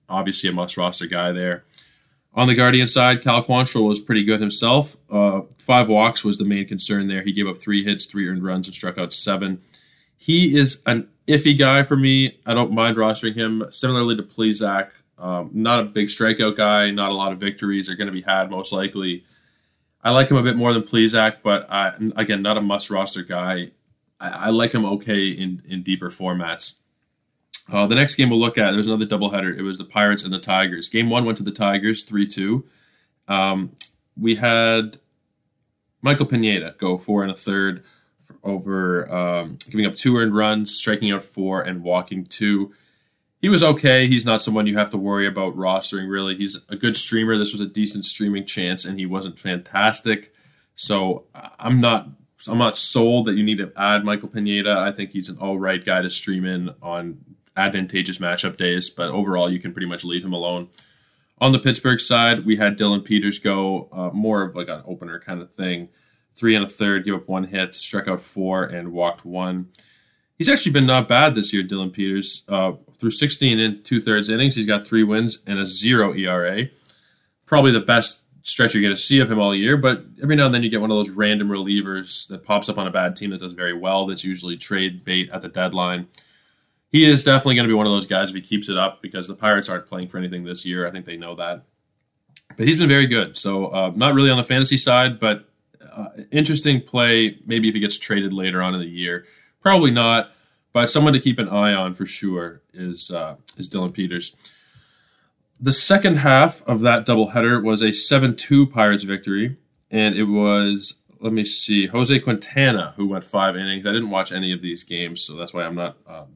obviously a must-roster guy there. On the Guardian side, Cal Quantrill was pretty good himself. Uh, five walks was the main concern there. He gave up three hits, three earned runs, and struck out seven. He is an iffy guy for me. I don't mind rostering him. Similarly to Plesac, um, not a big strikeout guy, not a lot of victories are going to be had most likely. I like him a bit more than Plesac, but I, again, not a must-roster guy. I, I like him okay in, in deeper formats. Uh, the next game we'll look at, there's another doubleheader. It was the Pirates and the Tigers. Game one went to the Tigers, three two. Um, we had Michael Pineda go four and a third for over um, giving up two earned runs, striking out four, and walking two. He was okay. He's not someone you have to worry about rostering, really. He's a good streamer. This was a decent streaming chance, and he wasn't fantastic. So I'm not I'm not sold that you need to add Michael Pineda. I think he's an all right guy to stream in on advantageous matchup days, but overall you can pretty much leave him alone. On the Pittsburgh side, we had Dylan Peters go uh, more of like an opener kind of thing. Three and a third, gave up one hit, struck out four, and walked one. He's actually been not bad this year, Dylan Peters. Uh, through sixteen and two-thirds innings, he's got three wins and a zero E R A. Probably the best stretch you're going to see of him all year, but every now and then you get one of those random relievers that pops up on a bad team that does very well. That's usually trade bait at the deadline. He is definitely going to be one of those guys if he keeps it up, because the Pirates aren't playing for anything this year. I think they know that. But he's been very good. So uh, not really on the fantasy side, but uh, interesting play maybe if he gets traded later on in the year. Probably not, but someone to keep an eye on for sure is, uh, is Dylan Peters. The second half of that doubleheader was a seven two Pirates victory, and it was, let me see, Jose Quintana who went five innings. I didn't watch any of these games, so that's why I'm not... Um,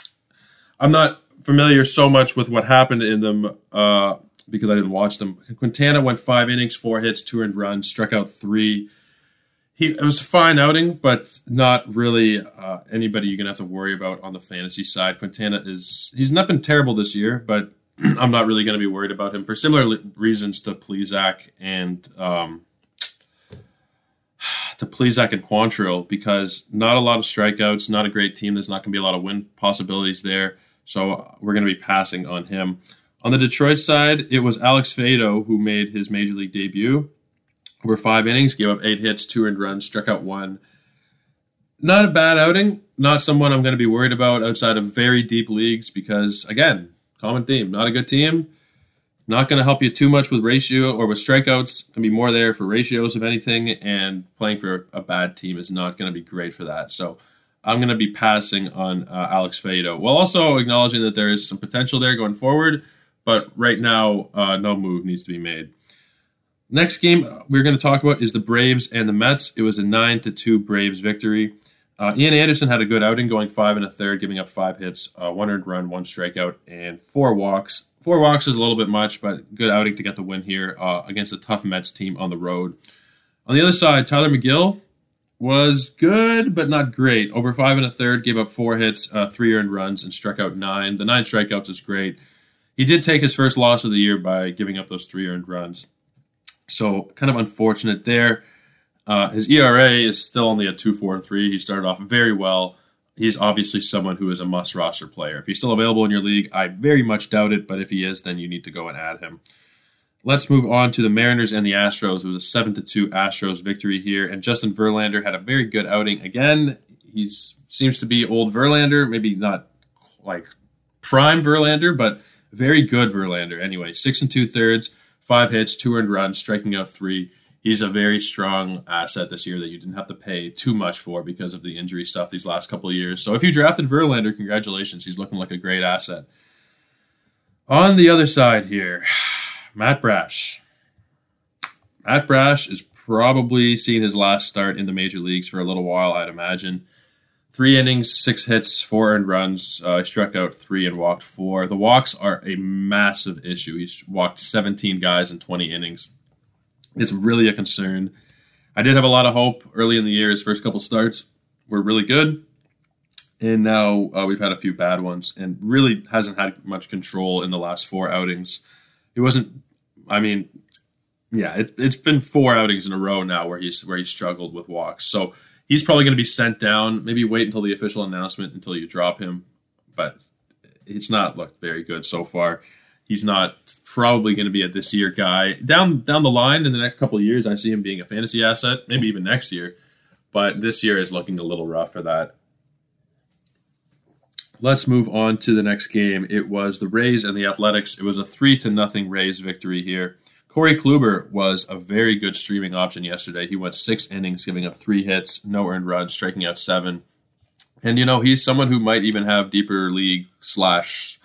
I'm not familiar so much with what happened in them uh, because I didn't watch them. Quintana went five innings, four hits, two earned runs, struck out three. He it was a fine outing, but not really uh, anybody you're gonna have to worry about on the fantasy side. Quintana is he's not been terrible this year, but I'm not really gonna be worried about him for similar reasons to Plesac and um, to Plesac and Quantrill, because not a lot of strikeouts, not a great team. There's not gonna be a lot of win possibilities there. So we're going to be passing on him. On the Detroit side, it was Alex Faedo who made his Major League debut. Over five innings, gave up eight hits, two earned runs, struck out one. Not a bad outing. Not someone I'm going to be worried about outside of very deep leagues because, again, common theme, not a good team. Not going to help you too much with ratio or with strikeouts. Going to be more there for ratios, if anything, and playing for a bad team is not going to be great for that. So I'm going to be passing on uh, Alex Faedo, while also acknowledging that there is some potential there going forward, but right now, uh, no move needs to be made. Next game we're going to talk about is the Braves and the Mets. It was a nine to two Braves victory. Uh, Ian Anderson had a good outing, going five and a third, giving up five hits, uh, one earned run, one strikeout, and four walks. Four walks is a little bit much, but good outing to get the win here uh, against a tough Mets team on the road. On the other side, Tyler McGill was good, but not great. Over five and a third, gave up four hits, uh, three earned runs, and struck out nine. The nine strikeouts is great. He did take his first loss of the year by giving up those three earned runs. So kind of unfortunate there. Uh, his E R A is still only at two point four three. He started off very well. He's obviously someone who is a must-roster player. If he's still available in your league, I very much doubt it, but if he is, then you need to go and add him. Let's move on to the Mariners and the Astros. It was a seven to two Astros victory here, and Justin Verlander had a very good outing. Again, he seems to be old Verlander, maybe not like prime Verlander, but very good Verlander. Anyway, six and two-thirds, five hits, two earned runs, striking out three. He's a very strong asset this year that you didn't have to pay too much for because of the injury stuff these last couple of years. So if you drafted Verlander, congratulations. He's looking like a great asset. On the other side here, Matt Brash. Matt Brash is probably seeing his last start in the major leagues for a little while, I'd imagine. Three innings, six hits, four earned runs. Uh, he struck out three and walked four. The walks are a massive issue. He's walked seventeen guys in twenty innings. It's really a concern. I did have a lot of hope early in the year. His first couple starts were really good. And now uh, we've had a few bad ones and really hasn't had much control in the last four outings. It wasn't, I mean, yeah, it, it's been four outings in a row now where he's where he's struggled with walks. So he's probably going to be sent down. Maybe wait until the official announcement until you drop him. But it's not looked very good so far. He's not probably going to be a this year guy. Down down the line in the next couple of years, I see him being a fantasy asset, maybe even next year. But this year is looking a little rough for that. Let's move on to the next game. It was the Rays and the Athletics. It was a three to nothing Rays victory here. Corey Kluber was a very good streaming option yesterday. He went six innings, giving up three hits, no earned runs, striking out seven. And, you know, he's someone who might even have deeper league slash,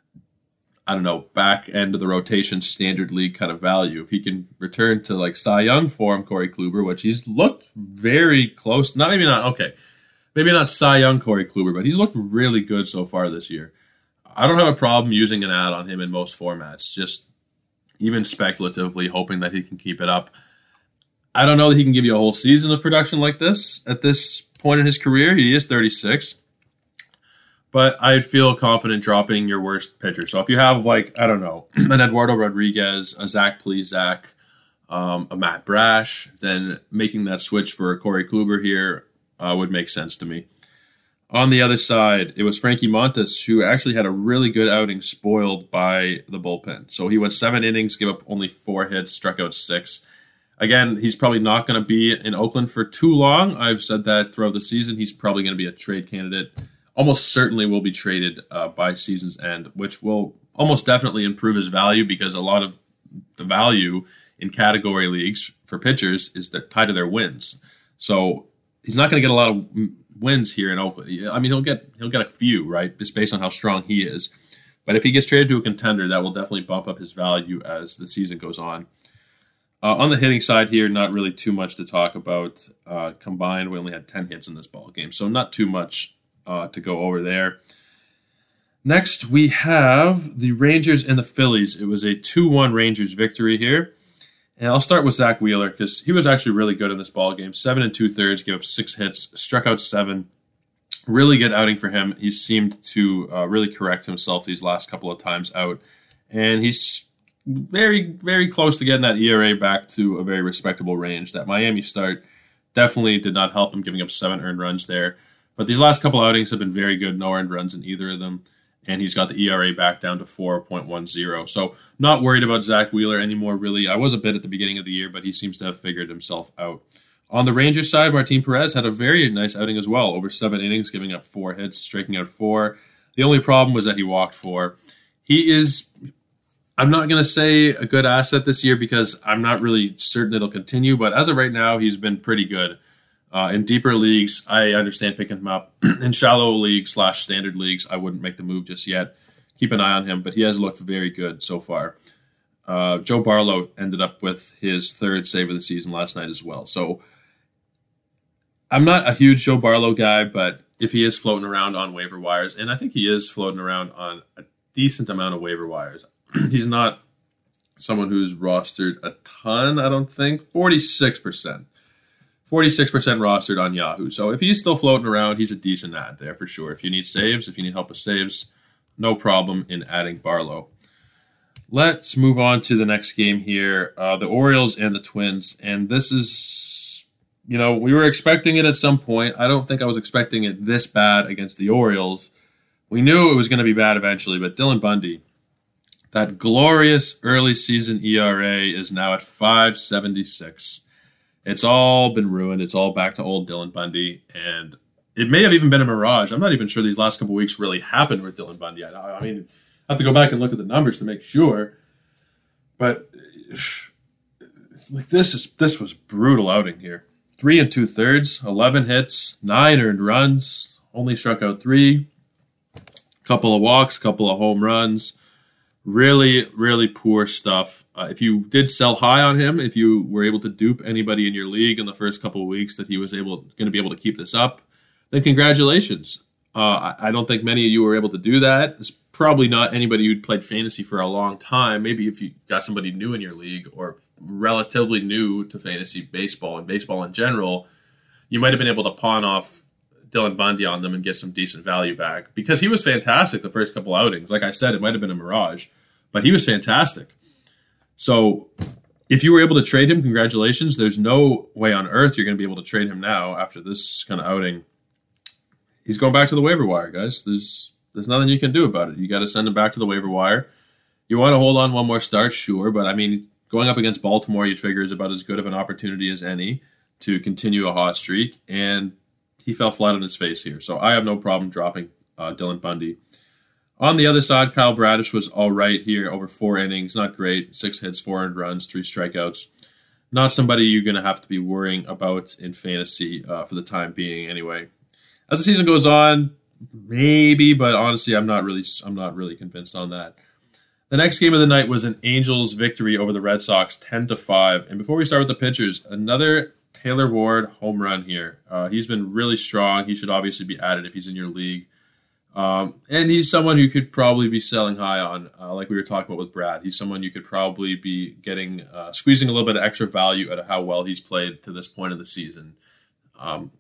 I don't know, back end of the rotation standard league kind of value. If he can return to like Cy Young form, Corey Kluber, which he's looked very close, not maybe not, okay, maybe not Cy Young Corey Kluber, but he's looked really good so far this year. I don't have a problem using an ad on him in most formats, just even speculatively hoping that he can keep it up. I don't know that he can give you a whole season of production like this at this point in his career. He is thirty-six. But I'd feel confident dropping your worst pitcher. So if you have, like, I don't know, an Eduardo Rodriguez, a Zach Plesac, um, a Matt Brash, then making that switch for a Corey Kluber here uh, would make sense to me. On the other side, it was Frankie Montas, who actually had a really good outing spoiled by the bullpen. So he went seven innings, gave up only four hits, struck out six. Again, he's probably not going to be in Oakland for too long. I've said that throughout the season. He's probably going to be a trade candidate. Almost certainly will be traded uh, by season's end, which will almost definitely improve his value because a lot of the value in category leagues for pitchers is that tied to their wins. So he's not going to get a lot of wins here in Oakland. I mean, he'll get he'll get a few, right, just based on how strong he is. But if he gets traded to a contender, that will definitely bump up his value as the season goes on. Uh, on the hitting side here, not really too much to talk about. Uh, combined, we only had ten hits in this ball game, so not too much Uh, to go over there. Next, we have the Rangers and the Phillies. It was a two one Rangers victory here. And I'll start with Zach Wheeler because he was actually really good in this ball game. Seven and two thirds, gave up six hits, struck out seven. Really good outing for him. He seemed to uh, really correct himself these last couple of times out. And he's very, very close to getting that E R A back to a very respectable range. That Miami start definitely did not help him, giving up seven earned runs there. But these last couple outings have been very good. No earned runs in either of them. And he's got the E R A back down to four point one oh. So not worried about Zach Wheeler anymore, really. I was a bit at the beginning of the year, but he seems to have figured himself out. On the Rangers side, Martin Perez had a very nice outing as well. Over seven innings, giving up four hits, striking out four. The only problem was that he walked four. He is, I'm not going to say a good asset this year because I'm not really certain it'll continue. But as of right now, he's been pretty good. Uh, in deeper leagues, I understand picking him up. In shallow leagues slash standard leagues, I wouldn't make the move just yet. Keep an eye on him, but he has looked very good so far. Uh, Joe Barlow ended up with his third save of the season last night as well. So I'm not a huge Joe Barlow guy, but if he is floating around on waiver wires, and I think he is floating around on a decent amount of waiver wires. He's not someone who's rostered a ton, I don't think. forty-six percent. forty-six percent rostered on Yahoo. So if he's still floating around, he's a decent ad there for sure. If you need saves, if you need help with saves, no problem in adding Barlow. Let's move on to the next game here. Uh, the Orioles and the Twins. And this is, you know, we were expecting it at some point. I don't think I was expecting it this bad against the Orioles. We knew it was going to be bad eventually, but Dylan Bundy, that glorious early season E R A is now at five seventy-six. It's all been ruined. It's all back to old Dylan Bundy. And it may have even been a mirage. I'm not even sure these last couple of weeks really happened with Dylan Bundy. I, I mean, I have to go back and look at the numbers to make sure. But like this is this was brutal outing here. Three and two thirds, eleven hits, nine earned runs, only struck out three, couple of walks, couple of home runs. Really, really poor stuff. Uh, if you did sell high on him, if you were able to dupe anybody in your league in the first couple of weeks that he was able going to be able to keep this up, then congratulations. Uh, I, I don't think many of you were able to do that. It's probably not anybody who'd played fantasy for a long time. Maybe if you got somebody new in your league or relatively new to fantasy baseball and baseball in general, you might have been able to pawn off Dylan Bundy on them and get some decent value back because he was fantastic the first couple outings. Like I said, it might have been a mirage, but he was fantastic. So if you were able to trade him, congratulations. There's no way on earth you're going to be able to trade him now after this kind of outing. He's going back to the waiver wire, guys. There's there's nothing you can do about it. You got to send him back to the waiver wire. You want to hold on one more start, sure, but I mean, going up against Baltimore, you'd figure is about as good of an opportunity as any to continue a hot streak, and he fell flat on his face here. So I have no problem dropping uh, Dylan Bundy. On the other side, Kyle Bradish was all right here over four innings. Not great. Six hits, four earned runs, three strikeouts. Not somebody you're going to have to be worrying about in fantasy uh, for the time being anyway. As the season goes on, maybe, but honestly, I'm not really I'm not really convinced on that. The next game of the night was an Angels victory over the Red Sox, ten to five. And before we start with the pitchers, another Taylor Ward home run here. Uh, he's been really strong. He should obviously be added if he's in your league. Um, and he's someone who could probably be selling high on, uh, like we were talking about with Brad. He's someone you could probably be getting, uh, squeezing a little bit of extra value out of how well he's played to this point of the season. Um,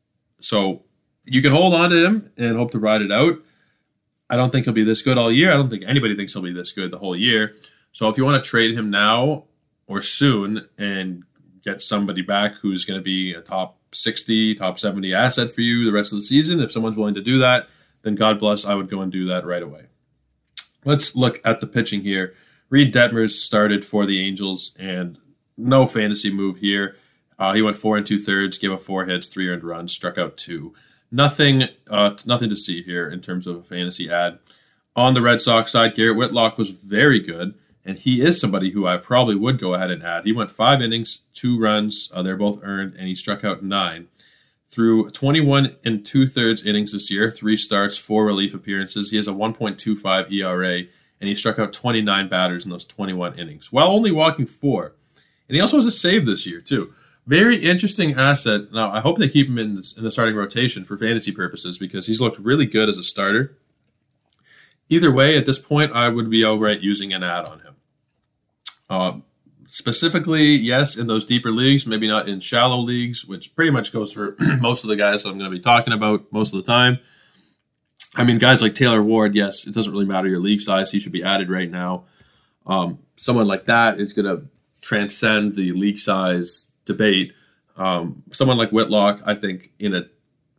so you can hold on to him and hope to ride it out. I don't think he'll be this good all year. I don't think anybody thinks he'll be this good the whole year. So if you want to trade him now or soon and get somebody back who's going to be a top sixty, top seventy asset for you the rest of the season, if someone's willing to do that, then God bless, I would go and do that right away. Let's look at the pitching here. Reed Detmers started for the Angels, and no fantasy move here. Uh, he went four and two thirds, gave up four hits, three earned runs, struck out two. Nothing, uh, nothing to see here in terms of a fantasy ad. On the Red Sox side, Garrett Whitlock was very good, and he is somebody who I probably would go ahead and add. He went five innings, two runs, uh, they're both earned, and he struck out nine. Through twenty-one and two-thirds innings this year, three starts, four relief appearances, he has a one point two five E R A, and he struck out twenty-nine batters in those twenty-one innings, while only walking four. And he also has a save this year, too. Very interesting asset. Now, I hope they keep him in, this, in the starting rotation for fantasy purposes because he's looked really good as a starter. Either way, at this point, I would be outright using an ad on him. Um, Specifically, yes, in those deeper leagues, maybe not in shallow leagues, which pretty much goes for most of the guys that I'm going to be talking about most of the time. I mean, guys like Taylor Ward, yes, it doesn't really matter your league size. He should be added right now. Um, someone like that is going to transcend the league size debate. Um, someone like Whitlock, I think, in a,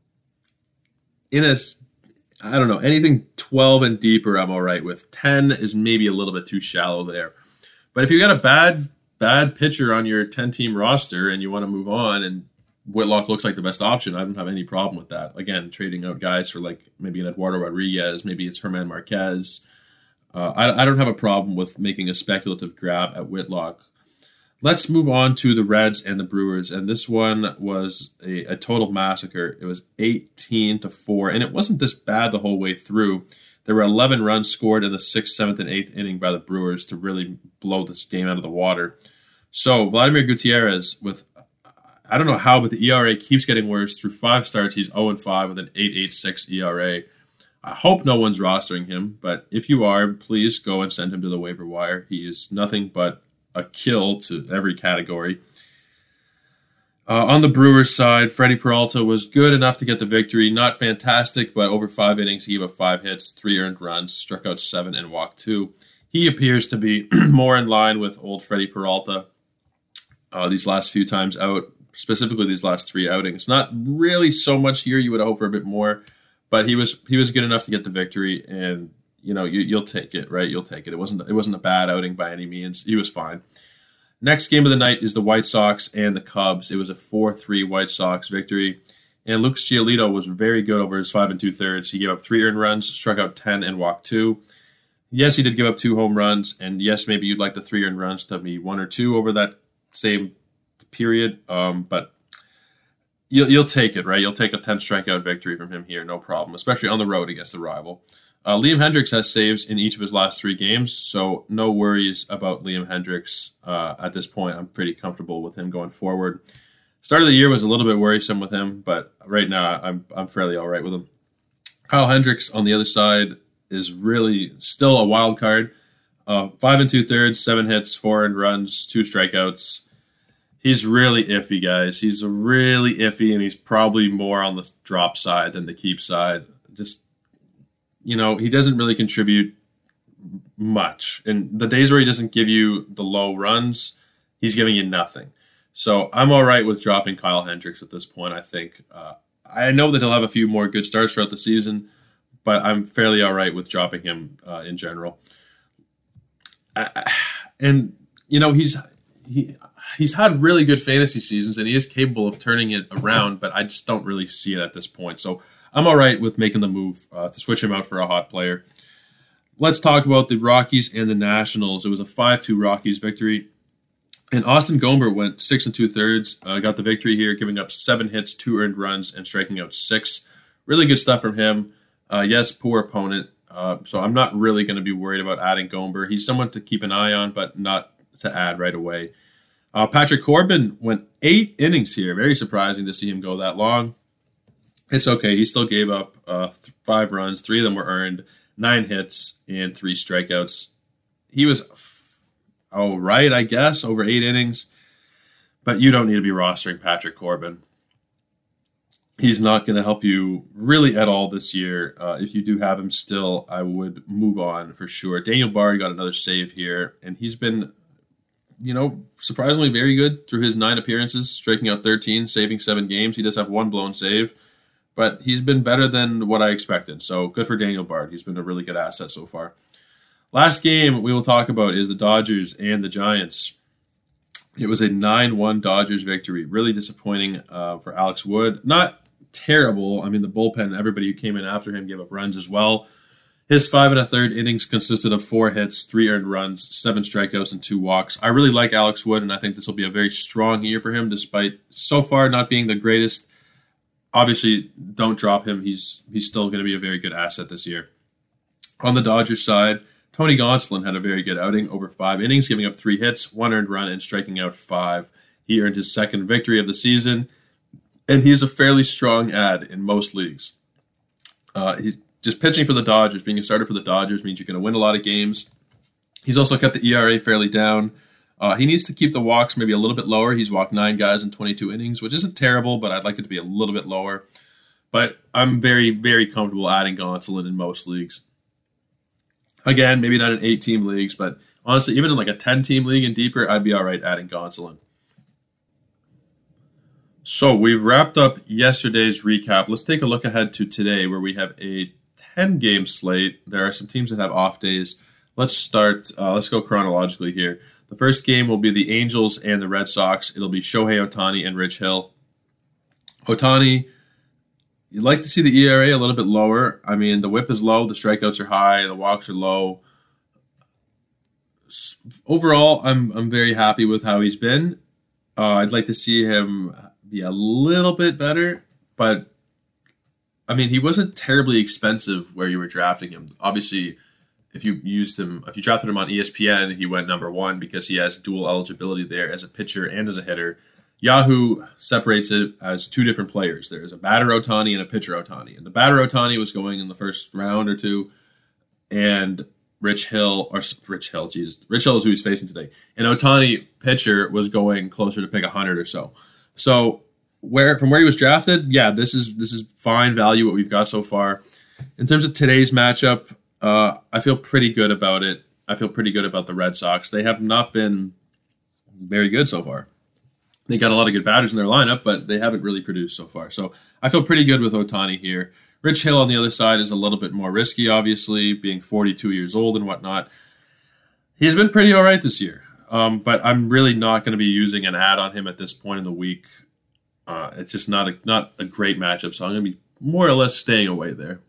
in a, I don't know, anything twelve and deeper, I'm all right with. ten is maybe a little bit too shallow there. But if you got a bad bad pitcher on your ten-team roster and you want to move on and Whitlock looks like the best option, I don't have any problem with that. Again, trading out guys for like maybe an Eduardo Rodriguez, maybe it's Herman Marquez. Uh, I, I don't have a problem with making a speculative grab at Whitlock. Let's move on to the Reds and the Brewers, and this one was a, a total massacre. It was eighteen to four, and it wasn't this bad the whole way through. There were eleven runs scored in the sixth, seventh, and eighth inning by the Brewers to really blow this game out of the water. So Vladimir Gutierrez, with I don't know how, but the E R A keeps getting worse. Through five starts, he's oh and five with an eight point eight six E R A. I hope no one's rostering him, but if you are, please go and send him to the waiver wire. He is nothing but a kill to every category. Uh, on the Brewers side, Freddie Peralta was good enough to get the victory. Not fantastic, but over five innings, he gave up five hits, three earned runs, struck out seven, and walked two. He appears to be more in line with old Freddie Peralta uh, these last few times out, specifically these last three outings. Not really so much here. You would hope for a bit more, but he was he was good enough to get the victory, and you know you, you'll take it, right? You'll take it. It wasn't it wasn't a bad outing by any means. He was fine. Next game of the night is the White Sox and the Cubs. It was a four three White Sox victory. And Lucas Giolito was very good over his five and two-thirds. He gave up three earned runs, struck out ten, and walked two. Yes, he did give up two home runs. And yes, maybe you'd like the three earned runs to be one or two over that same period. Um, but you'll, you'll take it, right? You'll take a ten-strikeout victory from him here, no problem, especially on the road against the rival. Uh, Liam Hendricks has saves in each of his last three games, so no worries about Liam Hendricks uh, at this point. I'm pretty comfortable with him going forward. Start of the year was a little bit worrisome with him, but right now I'm I'm fairly all right with him. Kyle Hendricks on the other side is really still a wild card. Uh, five and two thirds, seven hits, four earned runs, two strikeouts. He's really iffy, guys. He's really iffy, and he's probably more on the drop side than the keep side. Just You know, he doesn't really contribute much. And the days where he doesn't give you the low runs, he's giving you nothing. So I'm all right with dropping Kyle Hendricks at this point, I think. Uh, I know that he'll have a few more good starts throughout the season, but I'm fairly all right with dropping him uh, in general. and you know he's he he's had really good fantasy seasons, and he is capable of turning it around. But I just don't really see it at this point. So I'm all right with making the move uh, to switch him out for a hot player. Let's talk about the Rockies and the Nationals. It was a five two Rockies victory. And Austin Gomber went six and two thirds, uh, got the victory here, giving up seven hits, two earned runs, and striking out six. Really good stuff from him. Uh, yes, poor opponent. Uh, so I'm not really going to be worried about adding Gomber. He's someone to keep an eye on, but not to add right away. Uh, Patrick Corbin went eight innings here. Very surprising to see him go that long. It's okay. He still gave up uh, th- five runs. Three of them were earned, nine hits, and three strikeouts. He was all right, I guess, over eight innings. But you don't need to be rostering Patrick Corbin. He's not going to help you really at all this year. Uh, if you do have him still, I would move on for sure. Daniel Bard got another save here, and he's been, you know, surprisingly very good through his nine appearances, striking out thirteen, saving seven games. He does have one blown save, but he's been better than what I expected. So good for Daniel Bard. He's been a really good asset so far. Last game we will talk about is the Dodgers and the Giants. It was a nine one Dodgers victory. Really disappointing uh, for Alex Wood. Not terrible. I mean, the bullpen, everybody who came in after him gave up runs as well. His five and a third innings consisted of four hits, three earned runs, seven strikeouts, and two walks. I really like Alex Wood, and I think this will be a very strong year for him, despite so far not being the greatest. Obviously, don't drop him. He's he's still going to be a very good asset this year. On the Dodgers side, Tony Gonsolin had a very good outing over five innings, giving up three hits, one earned run, and striking out five. He earned his second victory of the season, and he's a fairly strong ad in most leagues. Uh, he's just pitching for the Dodgers, being a starter for the Dodgers means you're going to win a lot of games. He's also kept the E R A fairly down. Uh, he needs to keep the walks maybe a little bit lower. He's walked nine guys in twenty-two innings, which isn't terrible, but I'd like it to be a little bit lower. But I'm very, very comfortable adding Gonsolin in most leagues. Again, maybe not in eight-team leagues, but honestly, even in like a ten-team league and deeper, I'd be all right adding Gonsolin. So we've wrapped up yesterday's recap. Let's take a look ahead to today, where we have a ten-game slate. There are some teams that have off days. Let's start. Uh, let's go chronologically here. The first game will be the Angels and the Red Sox. It'll be Shohei Ohtani and Rich Hill. Ohtani, you'd like to see the E R A a little bit lower. I mean, the whip is low, the strikeouts are high, the walks are low. Overall, I'm I'm very happy with how he's been. Uh, I'd like to see him be a little bit better, but I mean, he wasn't terribly expensive where you were drafting him. Obviously, if you used him, if you drafted him on E S P N, he went number one because he has dual eligibility there as a pitcher and as a hitter. Yahoo separates it as two different players. There's a batter Ohtani and a pitcher Ohtani. And the batter Ohtani was going in the first round or two, and Rich Hill, or Rich Hill, Jesus, Rich Hill is who he's facing today. And Ohtani, pitcher, was going closer to pick one hundred or so. So where from where he was drafted, yeah, this is this is fine value what we've got so far. In terms of today's matchup, uh, I feel pretty good about it. I feel pretty good about the Red Sox. They have not been very good so far. They got a lot of good batters in their lineup, but they haven't really produced so far. So I feel pretty good with Ohtani here. Rich Hill on the other side is a little bit more risky, obviously, being forty-two years old and whatnot. He's been pretty all right this year, um, but I'm really not going to be using an ad on him at this point in the week. Uh, it's just not a, not a great matchup, so I'm going to be more or less staying away there.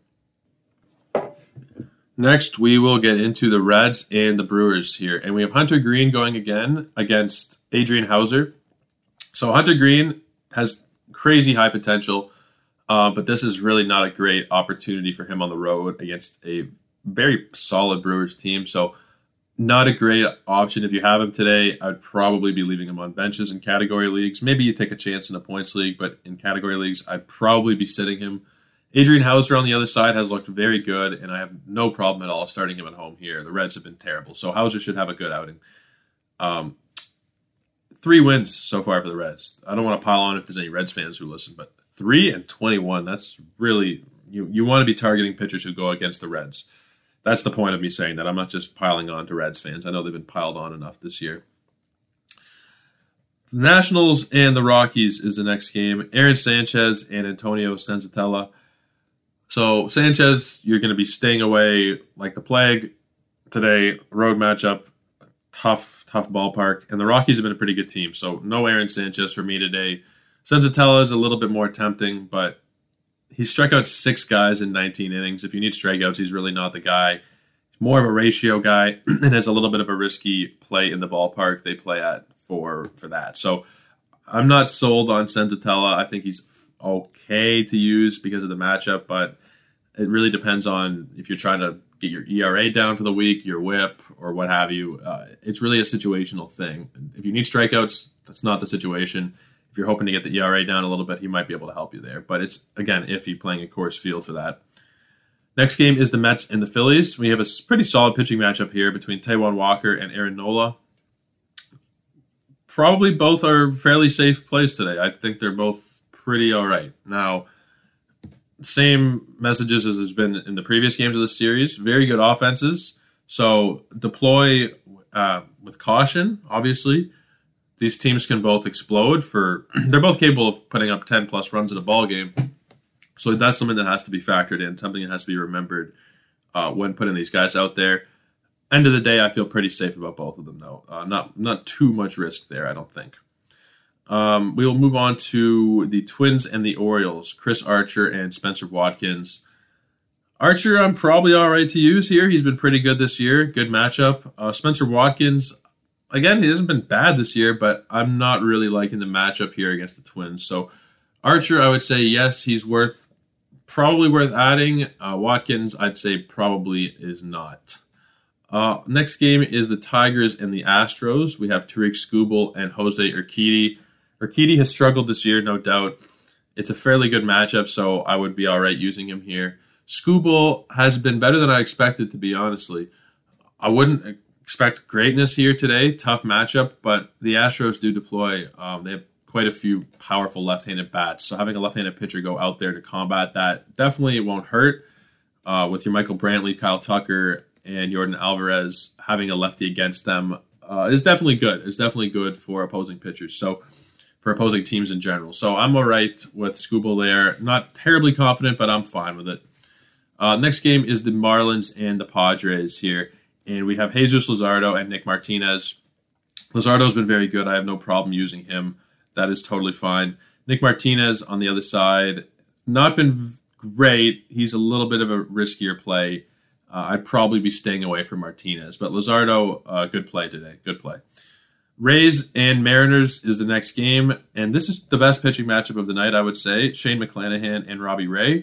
Next, we will get into the Reds and the Brewers here, and we have Hunter Greene going again against Adrian Hauser. So Hunter Greene has crazy high potential, uh, but this is really not a great opportunity for him on the road against a very solid Brewers team. So not a great option if you have him today. I'd probably be leaving him on benches in category leagues. Maybe you take a chance in a points league, but in category leagues, I'd probably be sitting him. Adrian Hauser on the other side has looked very good, and I have no problem at all starting him at home here. The Reds have been terrible, so Hauser should have a good outing. Um, three wins so far for the Reds. I don't want to pile on if there's any Reds fans who listen, but three and twenty-one, that's really, you, you want to be targeting pitchers who go against the Reds. That's the point of me saying that. I'm not just piling on to Reds fans. I know they've been piled on enough this year. The Nationals and the Rockies is the next game. Aaron Sanchez and Antonio Senzatella. So Sanchez, you're going to be staying away like the plague today. Road matchup. tough, tough ballpark. And the Rockies have been a pretty good team. So no Aaron Sanchez for me today. Senzatella is a little bit more tempting, but he struck out six guys in nineteen innings. If you need strikeouts, he's really not the guy. He's more of a ratio guy and has a little bit of a risky play in the ballpark they play at for, for that. So I'm not sold on Senzatella. I think he's okay to use because of the matchup, but it really depends on if you're trying to get your E R A down for the week, your whip, or what have you. Uh, it's really a situational thing. If you need strikeouts, that's not the situation. If you're hoping to get the E R A down a little bit, he might be able to help you there. But it's, again, iffy playing a Coors Field for that. Next game is the Mets and the Phillies. We have a pretty solid pitching matchup here between Taijuan Walker and Aaron Nola. Probably both are fairly safe plays today. I think they're both pretty all right. Now, same messages as has been in the previous games of the series. Very good offenses. So deploy uh, with caution, obviously. These teams can both explode for, they're both capable of putting up ten plus runs in a ball game. So that's something that has to be factored in, something that has to be remembered uh, when putting these guys out there. End of the day, I feel pretty safe about both of them, though. Uh, not not too much risk there, I don't think. Um, we will move on to the Twins and the Orioles, Chris Archer and Spencer Watkins. Archer, I'm probably all right to use here. He's been pretty good this year. Good matchup. Uh, Spencer Watkins, again, he hasn't been bad this year, but I'm not really liking the matchup here against the Twins. So Archer, I would say, yes, he's worth probably worth adding. Uh, Watkins, I'd say probably is not. Uh, next game is the Tigers and the Astros. We have Tariq Skubal and Jose Urquidy. Urquidy has struggled this year, no doubt. It's a fairly good matchup, so I would be all right using him here. Skubal has been better than I expected, to be honestly. I wouldn't expect greatness here today. Tough matchup, but the Astros do deploy. Um, they have quite a few powerful left-handed bats, so having a left-handed pitcher go out there to combat that definitely won't hurt. Uh, with your Michael Brantley, Kyle Tucker, and Jordan Alvarez, having a lefty against them uh, is definitely good. It's definitely good for opposing pitchers, so for opposing teams in general. So I'm all right with Skubal there. Not terribly confident, but I'm fine with it. Uh, next game is the Marlins and the Padres here, and we have Jesus Luzardo and Nick Martinez. Luzardo's been very good. I have no problem using him. That is totally fine. Nick Martinez on the other side, not been great. He's a little bit of a riskier play. Uh, I'd probably be staying away from Martinez, but Luzardo, uh, good play today. Good play. Rays and Mariners is the next game, and this is the best pitching matchup of the night, I would say. Shane McClanahan and Robbie Ray.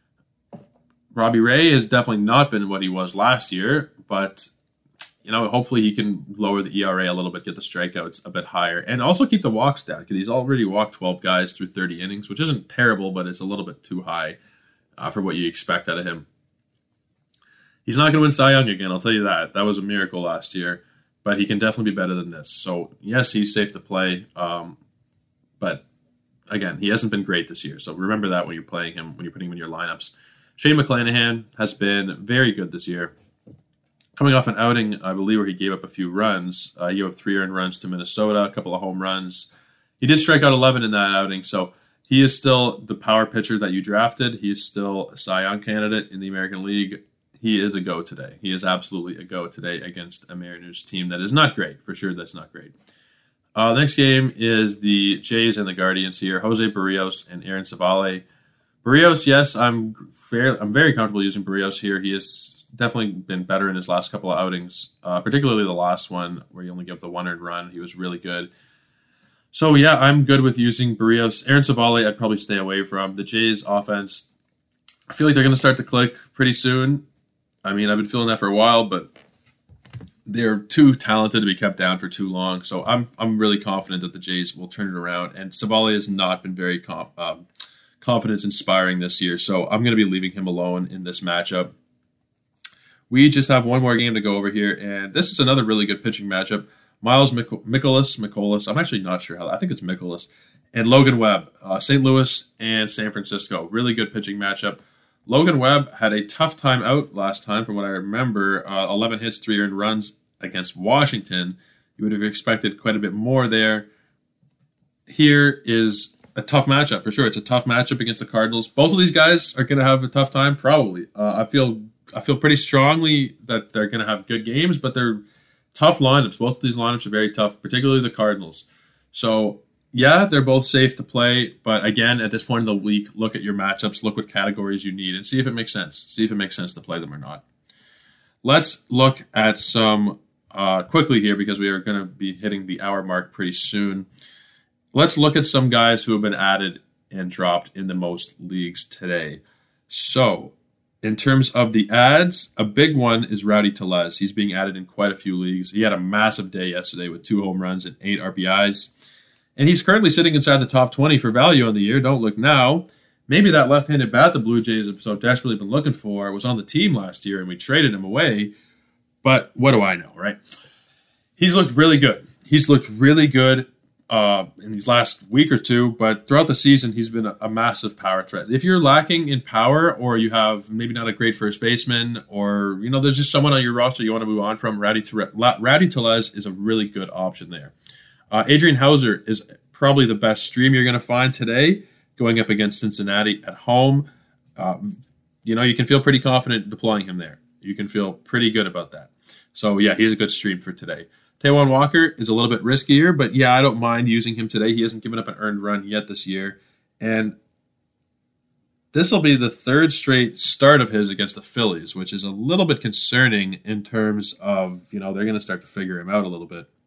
Robbie Ray has definitely not been what he was last year, but you know, hopefully he can lower the E R A a little bit, get the strikeouts a bit higher, and also keep the walks down, because he's already walked twelve guys through thirty innings, which isn't terrible, but it's a little bit too high uh, for what you expect out of him. He's not going to win Cy Young again, I'll tell you that. That was a miracle last year, but he can definitely be better than this. So, yes, he's safe to play, um, but, again, he hasn't been great this year. So remember that when you're playing him, when you're putting him in your lineups. Shane McClanahan has been very good this year. Coming off an outing, I believe, where he gave up a few runs. Uh, he gave up three earned runs to Minnesota, a couple of home runs. He did strike out eleven in that outing, so he is still the power pitcher that you drafted. He is still a Cy Young candidate in the American League. He is a go today. He is absolutely a go today against a Mariners team that is not great. For sure, that's not great. Uh, the next game is the Jays and the Guardians here. Jose Barrios and Aaron Savale. Barrios, yes, I'm fair, I'm very comfortable using Barrios here. He has definitely been better in his last couple of outings, uh, particularly the last one where he only gave up the one earned run. He was really good. So, yeah, I'm good with using Barrios. Aaron Savale, I'd probably stay away from. The Jays' offense, I feel like they're going to start to click pretty soon. I mean, I've been feeling that for a while, but they're too talented to be kept down for too long. So I'm I'm really confident that the Jays will turn it around. And Savale has not been very comp, um, confidence-inspiring this year, so I'm going to be leaving him alone in this matchup. We just have one more game to go over here, and this is another really good pitching matchup. Miles Mik- Mikolas, Mikolas, I'm actually not sure how, I think it's Mikolas, and Logan Webb, uh, Saint Louis and San Francisco. Really good pitching matchup. Logan Webb had a tough time out last time, from what I remember. Uh, eleven hits, three earned runs against Washington. You would have expected quite a bit more there. Here is a tough matchup, for sure. It's a tough matchup against the Cardinals. Both of these guys are going to have a tough time, probably. Uh, I feel I feel pretty strongly that they're going to have good games, but they're tough lineups. Both of these lineups are very tough, particularly the Cardinals. So, yeah, they're both safe to play. But again, at this point in the week, look at your matchups, look what categories you need, and see if it makes sense. See if it makes sense to play them or not. Let's look at some uh, quickly here because we are going to be hitting the hour mark pretty soon. Let's look at some guys who have been added and dropped in the most leagues today. So, in terms of the ads, a big one is Rowdy Tellez. He's being added in quite a few leagues. He had a massive day yesterday with two home runs and eight R B Is. And he's currently sitting inside the top twenty for value on the year. Don't look now. Maybe that left-handed bat the Blue Jays have so desperately been looking for was on the team last year and we traded him away. But what do I know, right? He's looked really good. He's looked really good uh, in these last week or two, but throughout the season, he's been a, a massive power threat. If you're lacking in power or you have maybe not a great first baseman or, you know, there's just someone on your roster you want to move on from, Rowdy Tellez is a really good option there. Uh, Adrian Hauser is probably the best stream you're going to find today, going up against Cincinnati at home. Uh, you know, you can feel pretty confident deploying him there. You can feel pretty good about that. So, yeah, he's a good stream for today. Taijuan Walker is a little bit riskier, but, yeah, I don't mind using him today. He hasn't given up an earned run yet this year. And this will be the third straight start of his against the Phillies, which is a little bit concerning in terms of, you know, they're going to start to figure him out a little bit.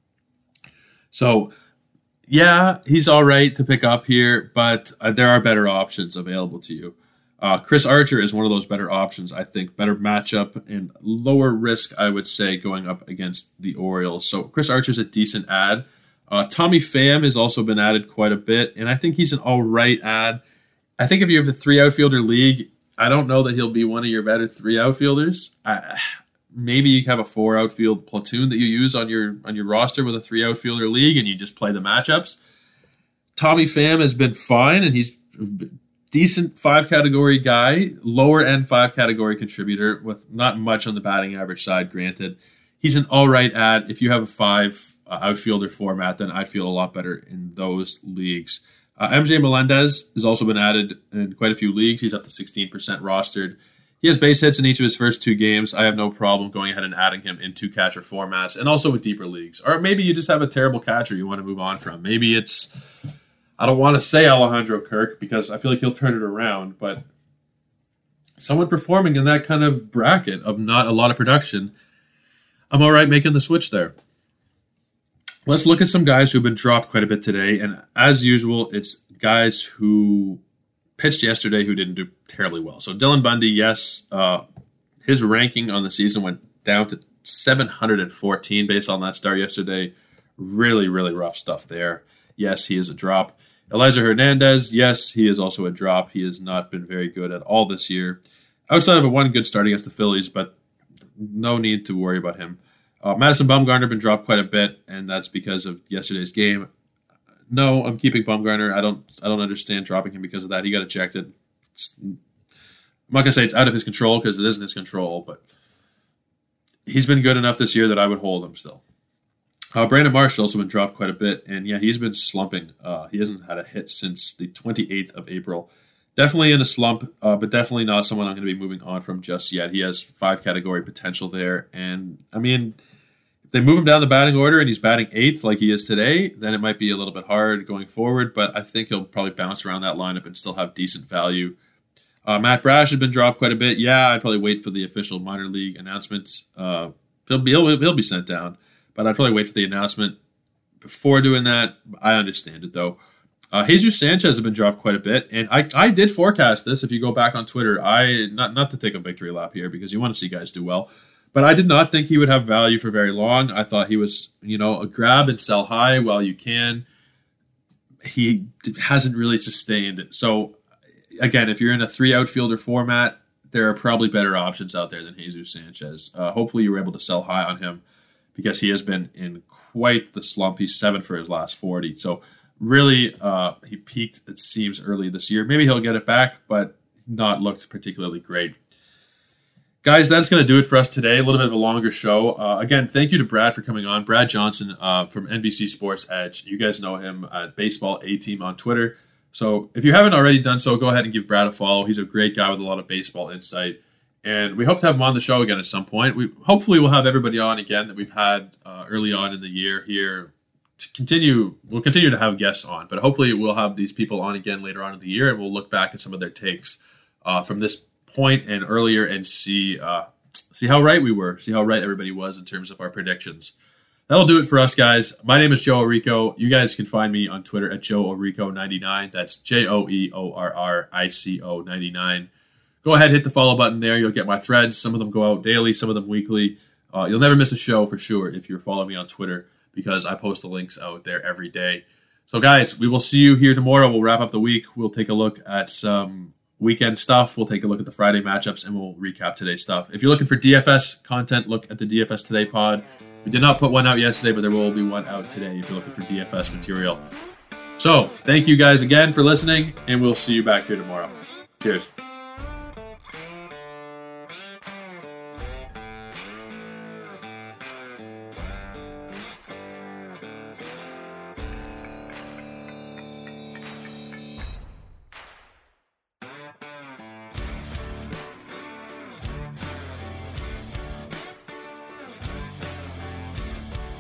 So, yeah, he's all right to pick up here, but uh, there are better options available to you. Uh, Chris Archer is one of those better options, I think. Better matchup and lower risk, I would say, going up against the Orioles. So Chris Archer's a decent ad. Uh, Tommy Pham has also been added quite a bit, and I think he's an all right ad. I think if you have a three outfielder league, I don't know that he'll be one of your better three outfielders. I, maybe you have a four outfield platoon that you use on your on your roster with a three outfielder league, and you just play the matchups. Tommy Pham has been fine, and he's decent five category guy, lower end five category contributor with not much on the batting average side, granted. He's an all right ad. If you have a five uh, outfielder format, then I feel a lot better in those leagues. Uh, M J Melendez has also been added in quite a few leagues. He's up to sixteen percent rostered. He has base hits in each of his first two games. I have no problem going ahead and adding him in two catcher formats and also with deeper leagues. Or maybe you just have a terrible catcher you want to move on from. Maybe it's, I don't want to say Alejandro Kirk because I feel like he'll turn it around, but someone performing in that kind of bracket of not a lot of production, I'm all right making the switch there. Let's look at some guys who've been dropped quite a bit today, and as usual, it's guys who pitched yesterday who didn't do terribly well. So Dylan Bundy, yes, uh, his ranking on the season went down to seven hundred fourteen based on that start yesterday. Really, really rough stuff there. Yes, he is a drop. Elijah Hernandez, yes, he is also a drop. He has not been very good at all this year. Outside of a one good start against the Phillies, but no need to worry about him. Uh, Madison Bumgarner been dropped quite a bit, and that's because of yesterday's game. No, I'm keeping Bumgarner. I don't I don't understand dropping him because of that. He got ejected. It's, I'm not going to say it's out of his control because it isn't his control, but he's been good enough this year that I would hold him still. Uh, Brandon Marsh also been dropped quite a bit, and yeah, he's been slumping. Uh, he hasn't had a hit since the twenty-eighth of April. Definitely in a slump, uh, but definitely not someone I'm going to be moving on from just yet. He has five category potential there, and I mean, if they move him down the batting order and he's batting eighth like he is today, then it might be a little bit hard going forward, but I think he'll probably bounce around that lineup and still have decent value. Uh, Matt Brash has been dropped quite a bit. Yeah, I'd probably wait for the official minor league announcements. Uh, he'll be he'll, he'll be sent down. But I'd probably wait for the announcement before doing that. I understand it, though. Uh, Jesus Sanchez has been dropped quite a bit, and I, I did forecast this. If you go back on Twitter, I not not to take a victory lap here because you want to see guys do well, but I did not think he would have value for very long. I thought he was, you know, a grab and sell high while you can. He hasn't really sustained it. So, again, if you're in a three outfielder format, there are probably better options out there than Jesus Sanchez. Uh, hopefully you were able to sell high on him, because he has been in quite the slump. He's seven for his last forty. So really, uh, he peaked, it seems, early this year. Maybe he'll get it back, but not looked particularly great. Guys, that's going to do it for us today. A little bit of a longer show. Uh, again, thank you to Brad for coming on. Brad Johnson uh, from N B C Sports Edge. You guys know him at Baseball A-Team on Twitter. So if you haven't already done so, go ahead and give Brad a follow. He's a great guy with a lot of baseball insight. And we hope to have him on the show again at some point. We hopefully we'll have everybody on again that we've had uh, early on in the year here to continue. We'll continue to have guests on, but hopefully we'll have these people on again later on in the year, and we'll look back at some of their takes uh, from this point and earlier and see uh, see how right we were, see how right everybody was in terms of our predictions. That'll do it for us, guys. My name is Joe Orico. You guys can find me on Twitter at Joe Orico ninety-nine. That's J O E O R R I C O ninety-nine. Go ahead, hit the follow button there. You'll get my threads. Some of them go out daily, some of them weekly. Uh, you'll never miss a show for sure if you're following me on Twitter because I post the links out there every day. So, guys, we will see you here tomorrow. We'll wrap up the week. We'll take a look at some weekend stuff. We'll take a look at the Friday matchups, and we'll recap today's stuff. If you're looking for D F S content, look at the D F S Today pod. We did not put one out yesterday, but there will be one out today if you're looking for D F S material. So, thank you guys again for listening, and we'll see you back here tomorrow. Cheers.